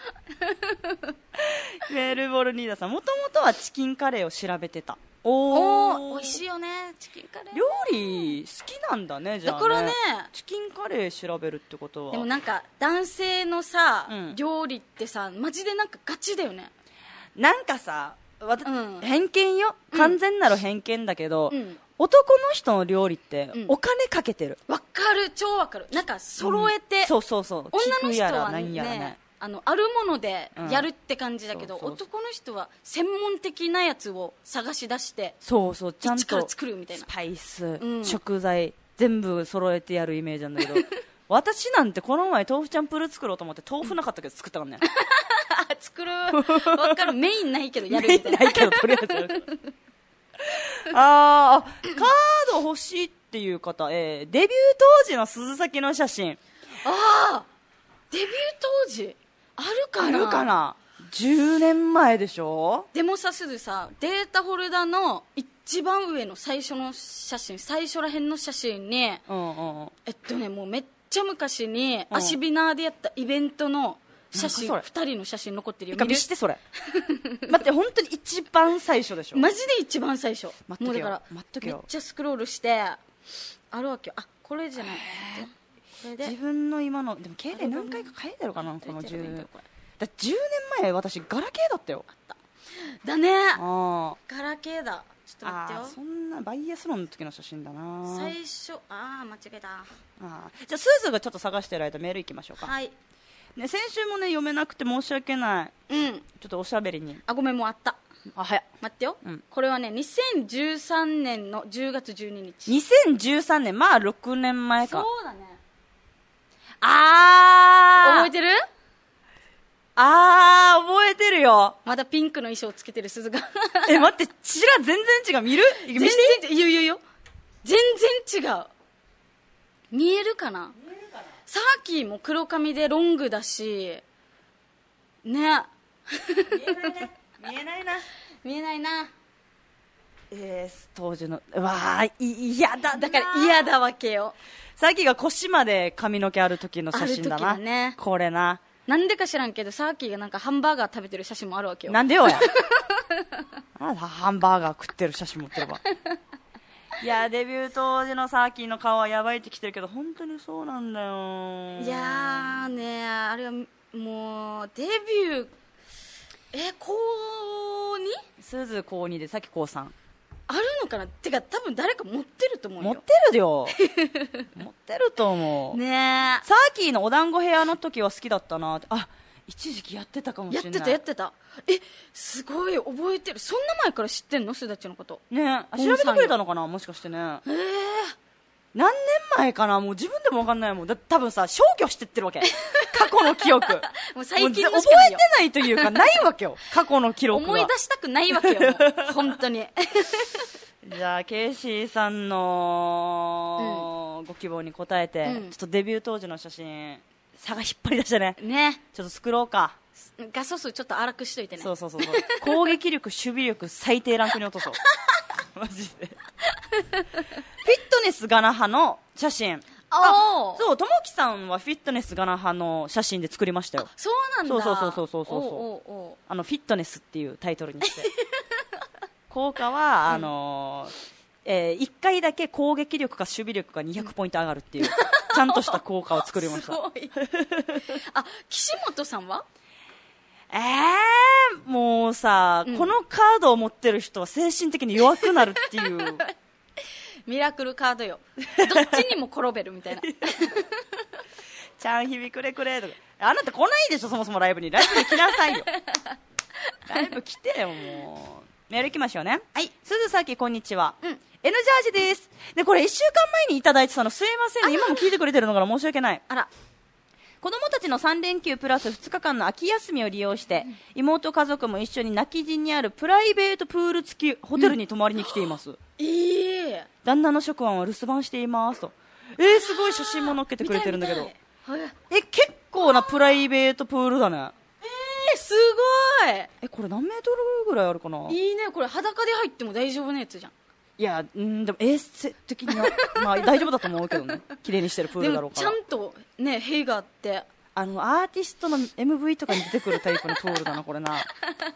メルボルニーダさん、もともとはチキンカレーを調べてた。 おおお美味しいよねチキンカレー。 料理好きなんだね。じゃあねだからねチキンカレー調べるってことは。 でもなんか男性のさ、 うん料理ってさマジでなんかガチだよね。 なんかさ、わたうん偏見よ、完全なる偏見だけど、 うん男の人の料理ってうんお金かけてる、 わかる超わかる。なんか揃えて、 うんそうそうそう、 女の聞くやら人はなんやらねねあのあるものでやるって感じだけど、 うんそうそうそう男の人は専門的なやつを探し出してそうそう、ちゃん一からと作るみたいなスパイス、 ん食材全部揃えてやるイメージなんだけど私なんてこの前豆腐チャンプルー作ろうと思って豆腐なかったけど作ったからねあ作るわかるメインないけどやるみたいなないけどとりあえずやるあー、カード欲しいっていう方、えーデビュー当時の鈴先の写真ああデビュー当時あるかあな。 るかな。じゅうねんまえでしょ。 でもさすずさデータフォルダの一番上の最初の写真最初らへんの写真にうんうんうん。 えっとねもうめっちゃ昔にアシビナーでやったイベントの写真なんかそれふたりの写真残ってるよ。 か見る見してそれ待って本当に一番最初でしょ。 マジで一番最初。 待っとけよもうだから待っとけよめっちゃスクロールしてあるわけよ。あこれじゃないこれで自分の今のでも携帯何回か変えてるかな、このじゅうだじゅうねんまえ私ガラケーだったよ。 だねあガラケーだ。ちょっと待ってよあー、そんなバイアスロンの時の写真だな。 最初ああ間違えた。 あーじゃあスーズーがちょっと探してる間メールいきましょうか、 はいね、先週もね読めなくて申し訳ない。 うんちょっとおしゃべりにあごめんもうあった。 あ早っ。 待ってよ、 うんこれはねにせんじゅうさんねんのじゅうがつじゅうににち。 にせんじゅうさんねん、まあろくねんまえか。 そうだね。 あー覚えてる？ あー覚えてるよ。 まだピンクの衣装つけてる鈴がえ待ってチラ全然違う。見る見全して然いやいやいや全然違う。見えるかな。サーキーも黒髪でロングだしね。 見えないね。見えないな。 見えないな。 えー、当時のうわーい嫌だだから嫌だわけよ。 さっきが腰まで髪の毛ある時の写真だな。 ある時だねこれな。 なんでか知らんけどサーキーがなんかハンバーガー食べてる写真もあるわけよ。 なんでよやあハンバーガー食ってる写真持ってればいやデビュー当時のサーキーの顔はやばいってきてるけど本当にそうなんだよ。 いやーねあれはもうデビューえ高 に？ スズ高にでさっき高さんあるのかな。てか多分誰か持ってると思うよ。 持ってるよ持ってると思う。 ねサーキーのお団子部屋の時は好きだったなって。あ一時期やってたかもしやっれない。 てたやってた。えすごい覚えてる。そんな前から知ってんのすだちのこと。 ねあ調べてくれたのかなもしかしてね。 えー、 何年前かなもう自分でも分かんないもん。だ多分さ消去してってるわけ過去の記憶もう最近もう覚のしかないよえてないというかないわけよ過去の記録が。 思い出したくないわけよもう本当にじゃあケイシーさんのご希望に応えて、 うんちょっとデビュー当時の写真差が引っ張り出してねねちょっと作ろうか。 画素数ちょっと荒くしといてね。 そうそうそうそう攻撃力守備力最低ランクに落とそうマジでフィットネスガナ派の写真。 あそうともきさんはフィットネスガナ派の写真で作りましたよ。 そうなんだ。 そうそうそうそうそうそうおうおうおうあのフィットネスっていうタイトルにして効果は、あのーえー、いっかいだけ攻撃力か守備力がにひゃくポイント上がるっていう、ちゃんとした効果を作りました。 すごいあ岸本さんはえー、もうさ、 うんこのカードを持ってる人は精神的に弱くなるっていうミラクルカードよどっちにも転べるみたいなちゃんひびくれくれとかあなた来ないでしょそもそもライブに。ライブに来なさいよライブ来てよもう。メール行きましょうね。 はいすずさきこんにちは、 うん N ジャージです。でこれいっしゅうかんまえにいただいてたのすいませんね今も聞いてくれてるのから申し訳ない。 あら子供たちのさん連休プラスふつかかんの秋休みを利用して、うん、妹家族も一緒に泣き陣にあるプライベートプール付きホテルに泊まりに来ています、うん、 いい旦那の職員は留守番していますと。えー、すごい写真も載っけてくれてるんだけど、え結構なプライベートプールだね。 えー、すごい。 えこれ何メートルぐらいあるかな。 いいね、これ裸で入っても大丈夫なやつじゃん。 いやんでも衛生的にはまあ大丈夫だと思うけどね綺麗にしてるプールだろうから。 でもちゃんとね塀があって、 あのアーティストの エムブイ とかに出てくるタイプのプールだなこれな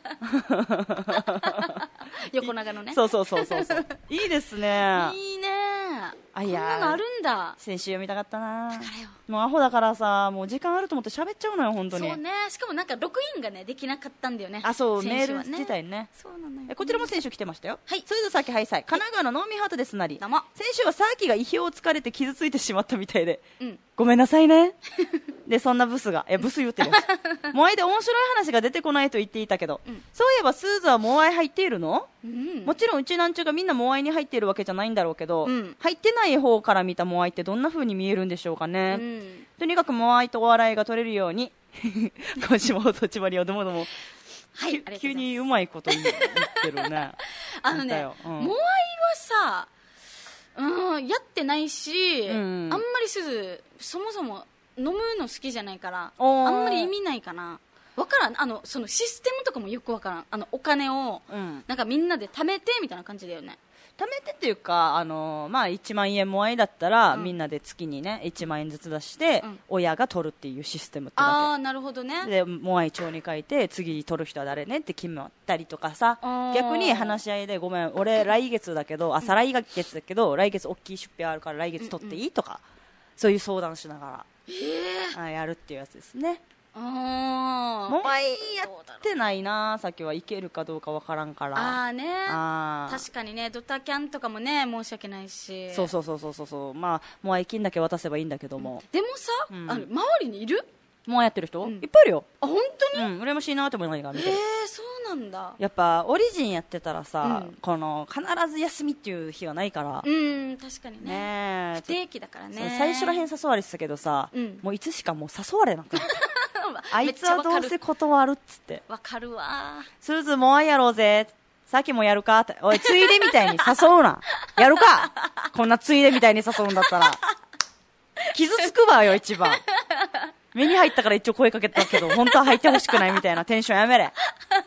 横長のね。 そうそうそうそうそういいですね。 いいね。 あ、 いやこんなのあるんだ。 先週読みたかったな。 だからよ、 もうアホだからさ、もう時間あると思って喋っちゃうのよ本当に。 そうね。しかもなんかログインがねできなかったんだよね。 あ、そう、 ね、 メール自体ね。 そうなのよ。 えこちらも先週来てましたよ。 はい。 それではさっきハイサイ、神奈川のノーミーハートですなり。 どうも。 先週はさっきが意表をつかれて傷ついてしまったみたいで、 うん、 ごめんなさいねでそんなブスが、いやブス言ってるモアイで面白い話が出てこないと言っていたけど、うん、そういえばスーズはモアイ入っているの、うん、もちろんうちなんちゅうがみんなモアイに入っているわけじゃないんだろうけど、うん、入ってない方から見たモアイってどんな風に見えるんでしょうかね、うん、とにかくモアイとお笑いが取れるように今週も放送ちばりをどもども、 はい、 急にうまいこと言ってるねあのね、うん、モアイはさ、うん、やってないし、うん、あんまりすずそもそも飲むの好きじゃないからあんまり意味ないかな。わからん、あのそのシステムとかもよくわからん。あのお金を、うん、なんかみんなで貯めてみたいな感じだよね。 貯めてっていうか、あのまあ、いちまんえんモアイだったら、うん、みんなで月に、ね、いちまんえんずつ出して、うん、親が取るっていうシステムってだけ。 あー、なるほどね。 でモアイ帳に書いて次取る人は誰ねって決まったりとかさ、逆に話し合いでごめん俺来月だけど、あ、再来月だけど来月大きい出費あるから来月取っていい、うんうん、とかそういう相談しながら、 えー、 やるっていうやつですね。 あモアイやってないな。さっきはいけるかどうかわからんから。 あーねあー確かにね。ドタキャンとかもね申し訳ないし。 そうそうそうそうそう。まあモアイ金だけ渡せばいいんだけども、 うん、でもさ、うん、あの周りにいるモアイやってる人、うん、いっぱいいるよ。 あ、本当に、 うん、羨ましいなって思いながら見てる。 へえ、そうなんだ。 やっぱオリジンやってたらさ、うん、この必ず休みっていう日はないから。 うん、確かにね。 ね不定期だからね。 最初らへん誘われてたけどさ、うん、もういつしかもう誘われなくなったあいつはどうせ断るっつって。 わかるわ。 スーズモアイやろうぜ、さっきもやるかって。おい、ついでみたいに誘うなやるかこんなついでみたいに誘うんだったら傷つくわよ一番。目に入ったから一応声かけたけど本当は入ってほしくないみたいなテンションやめれ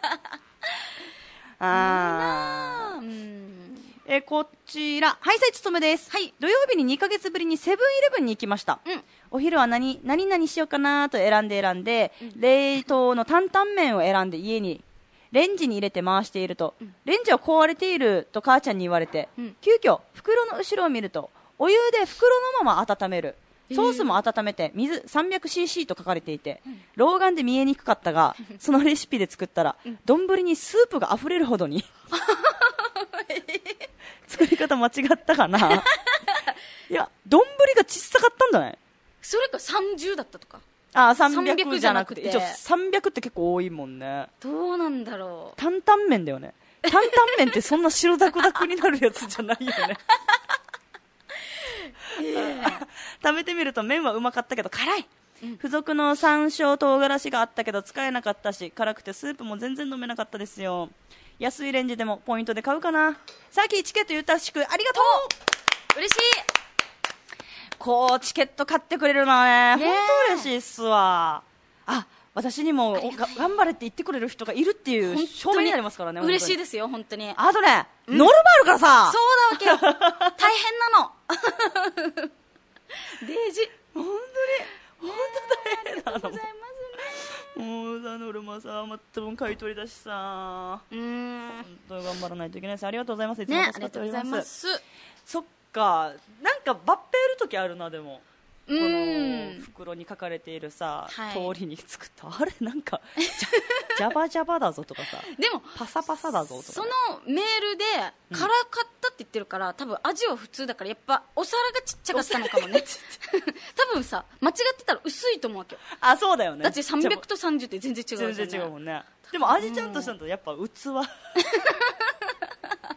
あー、うん、えこちらハイサイ勤めです、はい、土曜日ににかげつぶりにセブンイレブンに行きました、うん、お昼は何何々しようかなと選んで選んで、うん、冷凍の担々麺を選んで家にレンジに入れて回していると、うん、レンジは壊れていると母ちゃんに言われて、うん、急遽袋の後ろを見るとお湯で袋のまま温める、ソースも温めて水 さんびゃくシーシー と書かれていて、うん、老眼で見えにくかったがそのレシピで作ったら丼、うん、にスープがあふれるほどに作り方間違ったかないや丼が小さかったんじゃない。 それかさんじゅうだったとか。 あ、さんびゃくじゃなくて、一応さんびゃくって結構多いもんね。 どうなんだろう。 担々麺だよね。担々麺ってそんな白ダクダクになるやつじゃないよね食べてみると麺はうまかったけど辛い、うん、付属の山椒唐辛子があったけど使えなかったし辛くてスープも全然飲めなかったですよ。安いレンジでもポイントで買うかな。さっきチケットゆたしくありがとう。嬉しい。 こうチケット買ってくれるのはね、本当嬉しいっすわ。あ、私にも頑張れって言ってくれる人がいるっていう証明になりますからね。 嬉しいですよ本当に。 あとね、うん、ノルマあるからさ。 そうだわけよ大変なのデージ本当に本当大変なの。ありがとうございますね。もうさノルマさ全く買い取りだしさ、うーん本当に頑張らないといけないです。ありがとうございます。いつも助かっております、ね、ありがとうございます。そっか、なんかバッペーる時あるな。でもこの袋に書かれているさ、はい、通りに作ったあれなんかジャバジャバだぞとかさ、でもパサパサだぞとか、 そのメールで辛かったって言ってるから、うん、多分味は普通だからやっぱお皿がちっちゃかったのかもね多分さ間違ってたら薄いと思うわけよ。 あ、そうだよね。 だってさんびゃくとさんじゅうって全然違うじゃん、ね、 全然違うもんね。でも味ちゃんとしたんだとやっぱ器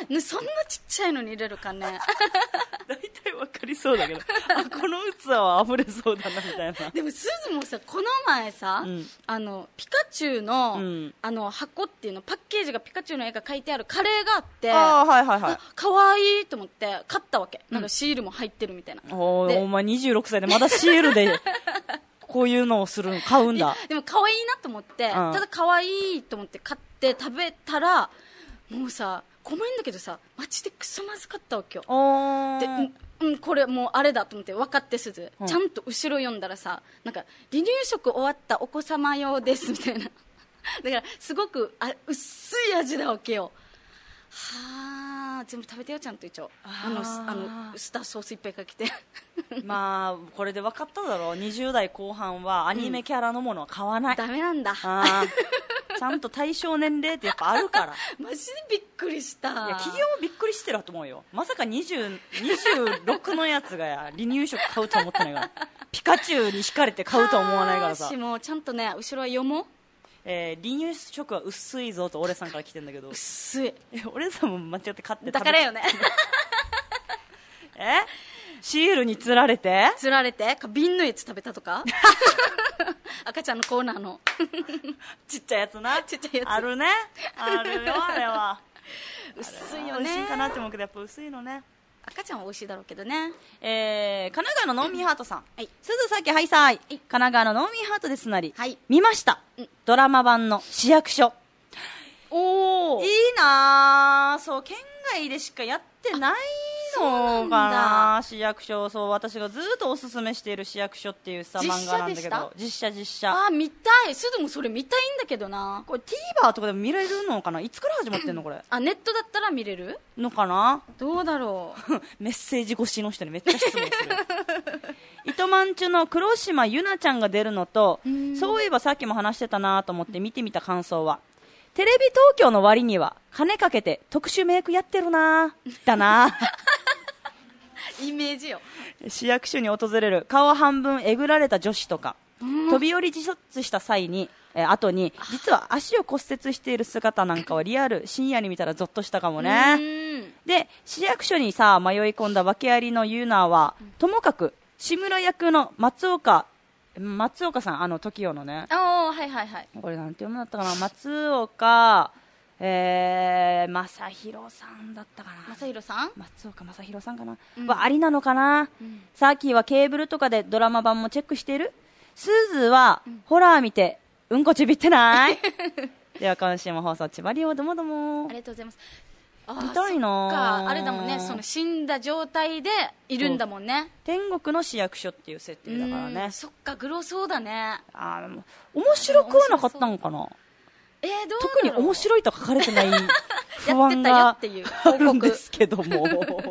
ね、そんなちっちゃいのに入れるかね。 大体わかりそうだけど、あ、この器は溢れそうだなみたいな。 でもすずもさ、この前さ、うん、あのピカチュウの、うん、あの箱っていうの、パッケージがピカチュウの絵が描いてあるカレーがあって、 あ、はいはいはい、 かわいいと思って買ったわけ、うん、なんかシールも入ってるみたいな。 お, お前にじゅうろくさいでまだシールでこういうのをするの買うんだ。 でもかわいいなと思って、うん、ただかわいいと思って買って食べたら、もうさ、ごめんだけどさ、マジでクソまずかったわけよ。で、うん、これもうあれだと思って分かってすず、うん、ちゃんと後ろ読んだらさ、なんか離乳食終わったお子様用ですみたいな。だからすごくあ薄い味だわけよ。はあ、全部食べてよ、ちゃんと一応。あのあのウスターソースいっぱいかけて。 まあこれで分かっただろう。にじゅう代後半はアニメキャラのものは買わない、 うん、ダメなんだ。 あちゃんと対象年齢ってやっぱあるから。 マジでびっくりした。いや、企業もびっくりしてると思うよ。まさかにじゅう、にじゅうろくのやつがや離乳食買うと思ってないから。ピカチュウに惹かれて買うとは思わないからさ。 私もちゃんとね、後ろは読もう。 えー、離乳食は薄いぞと俺さんから来てんだけど。 薄い。 俺さんも間違って買って食べてだからよね。 えシールにつられてつられて瓶のやつ食べたとか。赤ちゃんのコーナーのちっちゃいやつな。 ちっちゃいやつあるね。あるよ、あれは。 薄いよね。 美味しいかなって思うけどやっぱ薄いのね。 赤ちゃんは美味しいだろうけどね。 えー、神奈川のノーミーハートさん、 はい、 すずさきはいさい、はい、神奈川のノーミーハートですなり、 はい、 見ました、うん、ドラマ版の市役所。 おー、 いいな。そう県外でしかやってないのかな、市役所。そう、私がずっとおすすめしている市役所っていうさ漫画なんだけど、実写実写。 あー、見たい。すずもそれ見たいんだけどな。 これ TVer とかでも見れるのかな。いつから始まってんのこれ。 あ、ネットだったら見れるのかな。 どうだろう。 メッセージ越しの人にめっちゃ質問する。糸満中の黒島ゆなちゃんが出るのと、そういえばさっきも話してたなと思って見てみた感想は、テレビ東京の割には金かけて特殊メイクやってるなだな。 イメージよ。 市役所に訪れる顔半分えぐられた女子とか、飛び降り自殺した際にえ後に実は足を骨折している姿なんかはリアル。深夜に見たらゾッとしたかもね。で、市役所にさ迷い込んだ訳ありのユーナは、ともかく志村役の松岡松岡さん、あの トキオ のね。 ああ、はいはいはい。 これなんて読むんだったかな。松岡えー、正弘さんだったかな。 正弘さん、 松岡正弘さんかな、うん、はありなのかな、うん、サーキーはケーブルとかでドラマ版もチェックしている。スーズは、うん、ホラー見てうんこちびってないでは今週も放送ちばりをどもども。 ありがとうございます。 見たいな。 あれだもんね、その死んだ状態でいるんだもんね。 天国の市役所っていう設定だからね。 そっか、グロそうだね。 あ、面白くはなかったのかな。 えー、どう特に面白いと書かれてない不安があるんですけども。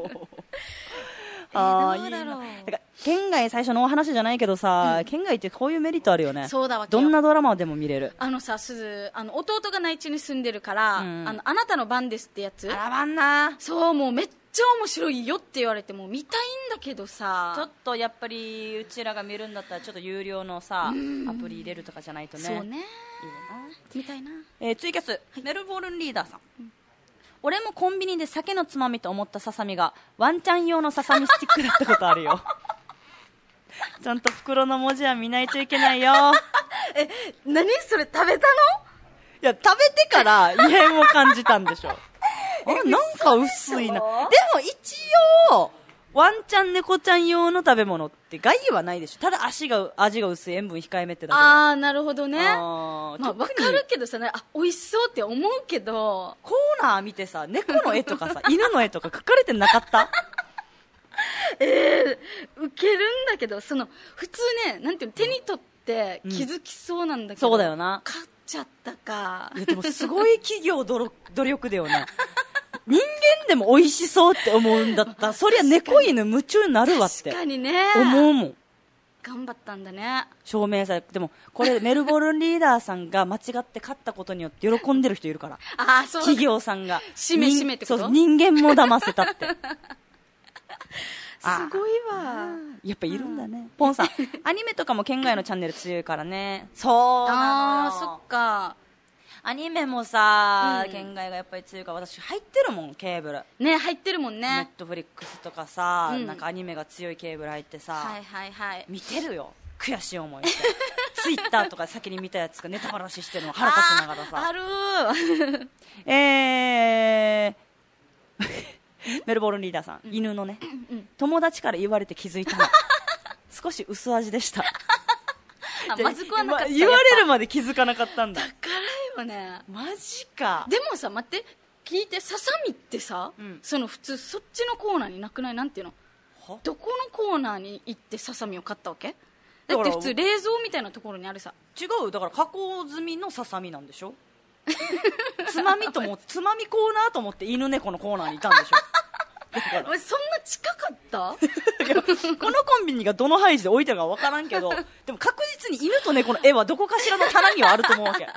あ、どうだろう。 だから県外、最初のお話じゃないけどさ、うん、県外ってこういうメリットあるよね。 そうだわけよ。どんなドラマでも見れる。 あのさ、すず、あの弟が内地に住んでるから、うん、あのあなたの番ですってやつ。 あらばんな。 そう、もうめっちゃ面白いよって言われても見たいんだけどさ、 ちょっとやっぱりうちらが見るんだったらちょっと有料のさ、アプリ入れるとかじゃないとね。 そうね。いいな。 見たいな。 えー、ツイキャス、はい、メルボルンリーダーさん。うん、俺もコンビニで酒のつまみと思ったささみがワンちゃん用のささみスティックだったことあるよ。ちゃんと袋の文字は見ないといけないよ。 え、何それ食べたの？ いや、食べてから異変を感じたんでしょ。あ、なんか薄いな。でも一応ワンちゃん猫ちゃん用の食べ物って害はないでしょ。ただ足が味が薄い、塩分控えめってだけで。 ああ、なるほどね。あ、まあ、分かるけどさ、あ、美味しそうって思うけど、 コーナー見てさ、猫の絵とかさ犬の絵とか描かれてなかった？ えー、ウケるんだけど、その普通ね、なんていうの、手に取って気づきそうなんだけど、うん、 そうだよな。 買っちゃったか。 いやでもすごい企業努力だよね。人間でも美味しそうって思うんだったら、そりゃ猫犬夢中になるわって確かにね、 思うもん。 頑張ったんだね。 証明されでもこれメルボルンリーダーさんが間違って勝ったことによって喜んでる人いるから。 あ、そう。 企業さんがしめしめってこと？ そう、人間も騙せたって。 すごいわ。 やっぱいるんだね。ポンさん、アニメとかも県外のチャンネル強いからね。そうなのよ。 あー、そっか。 アニメもさ、 うん、 県外がやっぱり強いから私入ってるもんケーブルね入ってるもんね。 ネットフリックスとかさ、 うん、 なんかアニメが強いケーブル入ってさ、 はいはいはい、 見てるよ悔しい思いしてツイッターとか先に見たやつがネタバラシしてるの腹立ちながらさあるーえーメルボルンリーダーさん、うん、犬のね、うん、友達から言われて気づいたの少し薄味でしたあまずくはなかった。 言われるまで気づかなかったんだ。 だからよね。 マジか。 でもさ待って聞いて、ささみってさ、うん、その普通そっちのコーナーになくない？なんていうの、どこのコーナーに行ってささみを買ったわけ？だって普通冷蔵みたいなところにあるさ。 違う、だから加工済みのささみなんでしょつまみともつまみコーナーと思って犬猫のコーナーにいたんでしょだからそんな近かったこのコンビニがどの配置で置いてるか分からんけどでも確実に犬と猫の絵はどこかしらの棚にはあると思うわけあ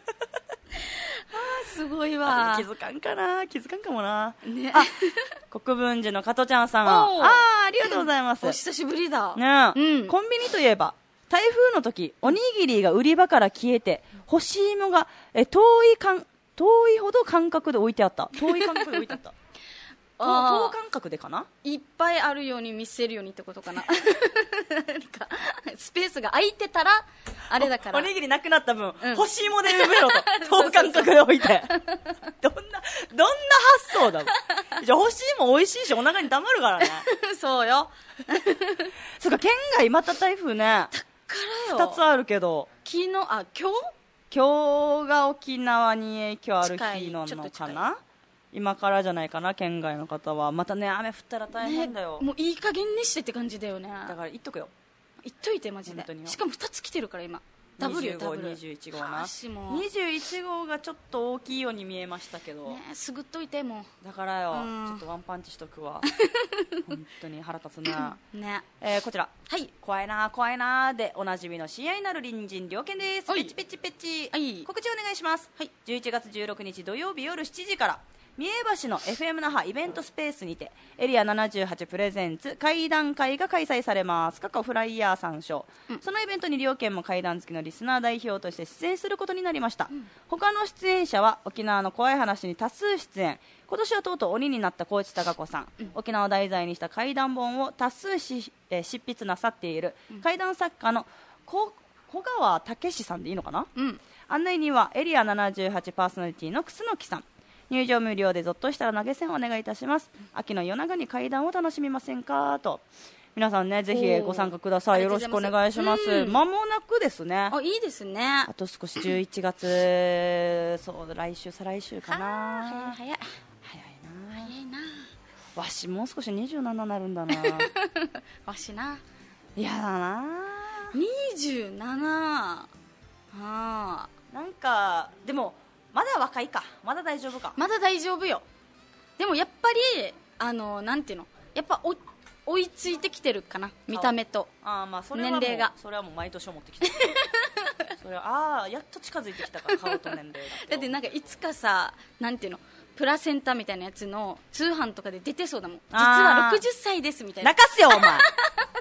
すごいわ。 気づかんかな、気づかんかもな、 ね、 あ国分寺の加トちゃんさん、ああありがとうございます。 お久しぶりだ、 ね、うん、コンビニといえば台風の時おにぎりが売り場から消えて干し芋がえ遠いかん遠いほど間隔で置いてあった。遠い間隔で置いてあった等間隔でかな、 いっぱいあるように見せるようにってことかな何かスペースが空いてたらあれだからお、おにぎりなくなった分、 うん、 干し芋で埋めろと等間隔で置いてどんなどんな発想だろじゃあ干し芋美味しいしお腹にたまるからねそうよそうか、県外また台風ね、だからよふたつあるけど昨日あ今日今日が沖縄に影響ある日なのかな、今からじゃないかな、県外の方は。またね雨降ったら大変だよ、 ね、もういい加減にしてって感じだよね。 だから言っとくよ、 言っといてマジで。しかもふたつ来てるから今ダブルよ、ダブルにじゅうご、にじゅういちごな。 にじゅういち号がちょっと大きいように見えましたけど、 ね、すぐっといてもだからよ、 うん、 ちょっとワンパンチしとくわ本当に腹立つな、 ねえー、こちら、 はい、 怖いな怖いなでおなじみの親愛なる隣人良犬です。ペチペチペチ、 はい、 告知お願いします、はい、じゅういちがつじゅうろくにち土曜日夜しちじから三重橋の エフエム 那覇イベントスペースにてエリアななじゅうはちプレゼンツ会談会が開催されます。過去フライヤー参照、うん、そのイベントに両県も会談付きのリスナー代表として出演することになりました、うん、他の出演者は沖縄の怖い話に多数出演。今年はとうとう鬼になった高知貴子さん、うん、沖縄を題材にした怪談本を多数し、えー、執筆なさっている、うん、怪談作家の小川武史さんでいいのかな、うん、案内人はエリアななじゅうはちパーソナリティの楠木さん。入場無料でゾッとしたら投げ銭をお願いいたします。秋の夜長に怪談を楽しみませんかと。皆さんね、ぜひご参加ください。よろしくお願いします。まもなくですね。 あ、いいですね。 あと少しじゅういちがつそう来週再来週かな。 早い早い早いな。 早いな。わしもう少しにじゅうなななるんだなわしな。 いやだな。 にじゅうなな。はあ。 なんかでも。まだ若いか、まだ大丈夫か、 まだ大丈夫よ。でもやっぱりあのなんていうの、やっぱお追いついてきてるかな、見た目とあ、まあ、それはもう年齢が。 それはもう毎年思ってきてるそれはああやっと近づいてきたか、顔と年齢がだってなんかいつかさ、なんていうの、プラセンタみたいなやつの通販とかで出てそうだもん。実はろくじゅっさいですみたいな。 泣かすよお前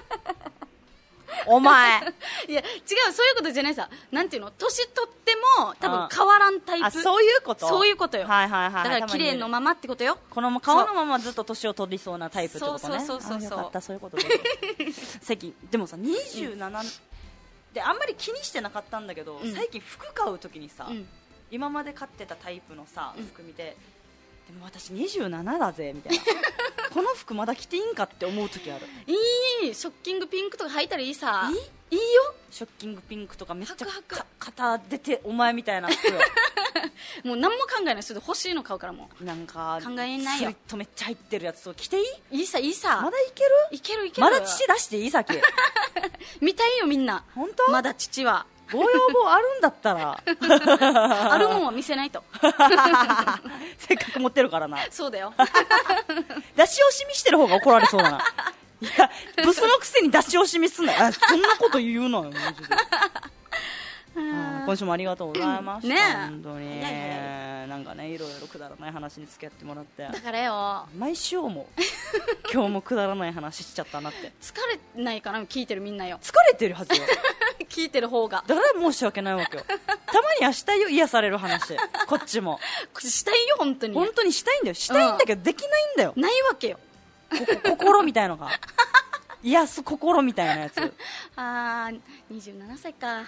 お前いや違う、そういうことじゃないさ。なんていうの、年取っても多分変わらんタイプ。 あ、そういうこと、 そういうことよ。 はいはいはい、 だから綺麗のままってことよ。 この顔のままずっと年を取りそうなタイプってことね。 そうそうそうそう。 よかった、そういうことで関でもさにじゅうなな、うん、であんまり気にしてなかったんだけど、うん、最近服買うときにさ、うん、今まで買ってたタイプのさ服見て、うん、でも私にじゅうななだぜみたいなこの服まだ着ていいんかって思うときある。 いい、ショッキングピンクとか履いたらいいさ。いいいいよ、ショッキングピンクとかめっちゃ肩出てお前みたいな服よもう何も考えない、それで欲しいの買うから。もうなんか考えないよ。 スリットめっちゃ入ってるやつと着ていい？ いいさいいさ。 まだいける？ いけるいける。 まだ父出していい？先見たいよみんな。 本当？ まだ父はご要望あるんだったらあるもんは見せないとせっかく持ってるからな。 そうだよ出し惜しみしてる方が怒られそうだな。いや、ブスのくせに出し惜しみすんなよ。そんなこと言うのよマジで今週もありがとうございました、ね、本当に、なんかね、いろいろくだらない話に付き合ってもらって。 だからよ、 毎週思う今日もくだらない話しちゃったなって。 疲れないかな、聞いてるみんなよ。 疲れてるはずよ聞いてる方がだから申し訳ないわけよたまにはしたいよ癒される話こっちもしたいよ本当に本当にしたいんだよしたいんだけど、うん、できないんだよないわけよ心みたいのが癒す心みたいなやつあーにじゅうななさいか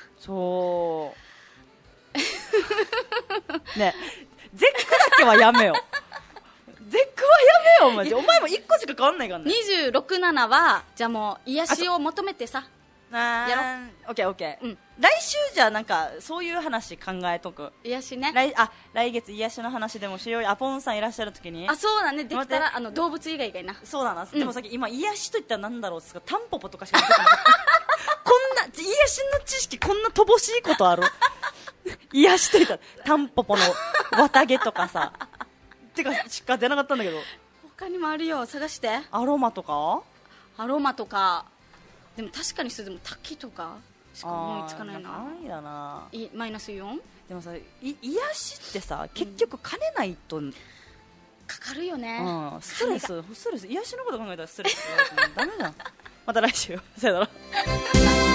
そうね絶句だけはやめよ絶句はやめよマジお前もいっこしか変わんないからねにじゅうろく、ななはじゃあもう癒しを求めてさあやろうオッケーオッケー、うん、来週じゃあなんかそういう話考えとく癒しね来あ来月癒しの話でもしようよアポンさんいらっしゃる時にあそうだねできたらあの動物以外がいいなそうだな、うん、でもさっき今癒しといったらなんだろうっつかタンポポとかしか出てこなかったこんな癒しの知識こんな乏しいことある癒しといたらタンポポの綿毛とかさてかしか出なかったんだけど他にもあるよ探してアロマとかアロマとかでも確かにそれでも滝とかしか思いつかないなないだないマイナスよんでもさい癒しってさ結局兼ねないと、うん、 かかるよね、 うん、ストレスストレス癒しのこと考えたらストレスってダメじゃんまた来週さよなら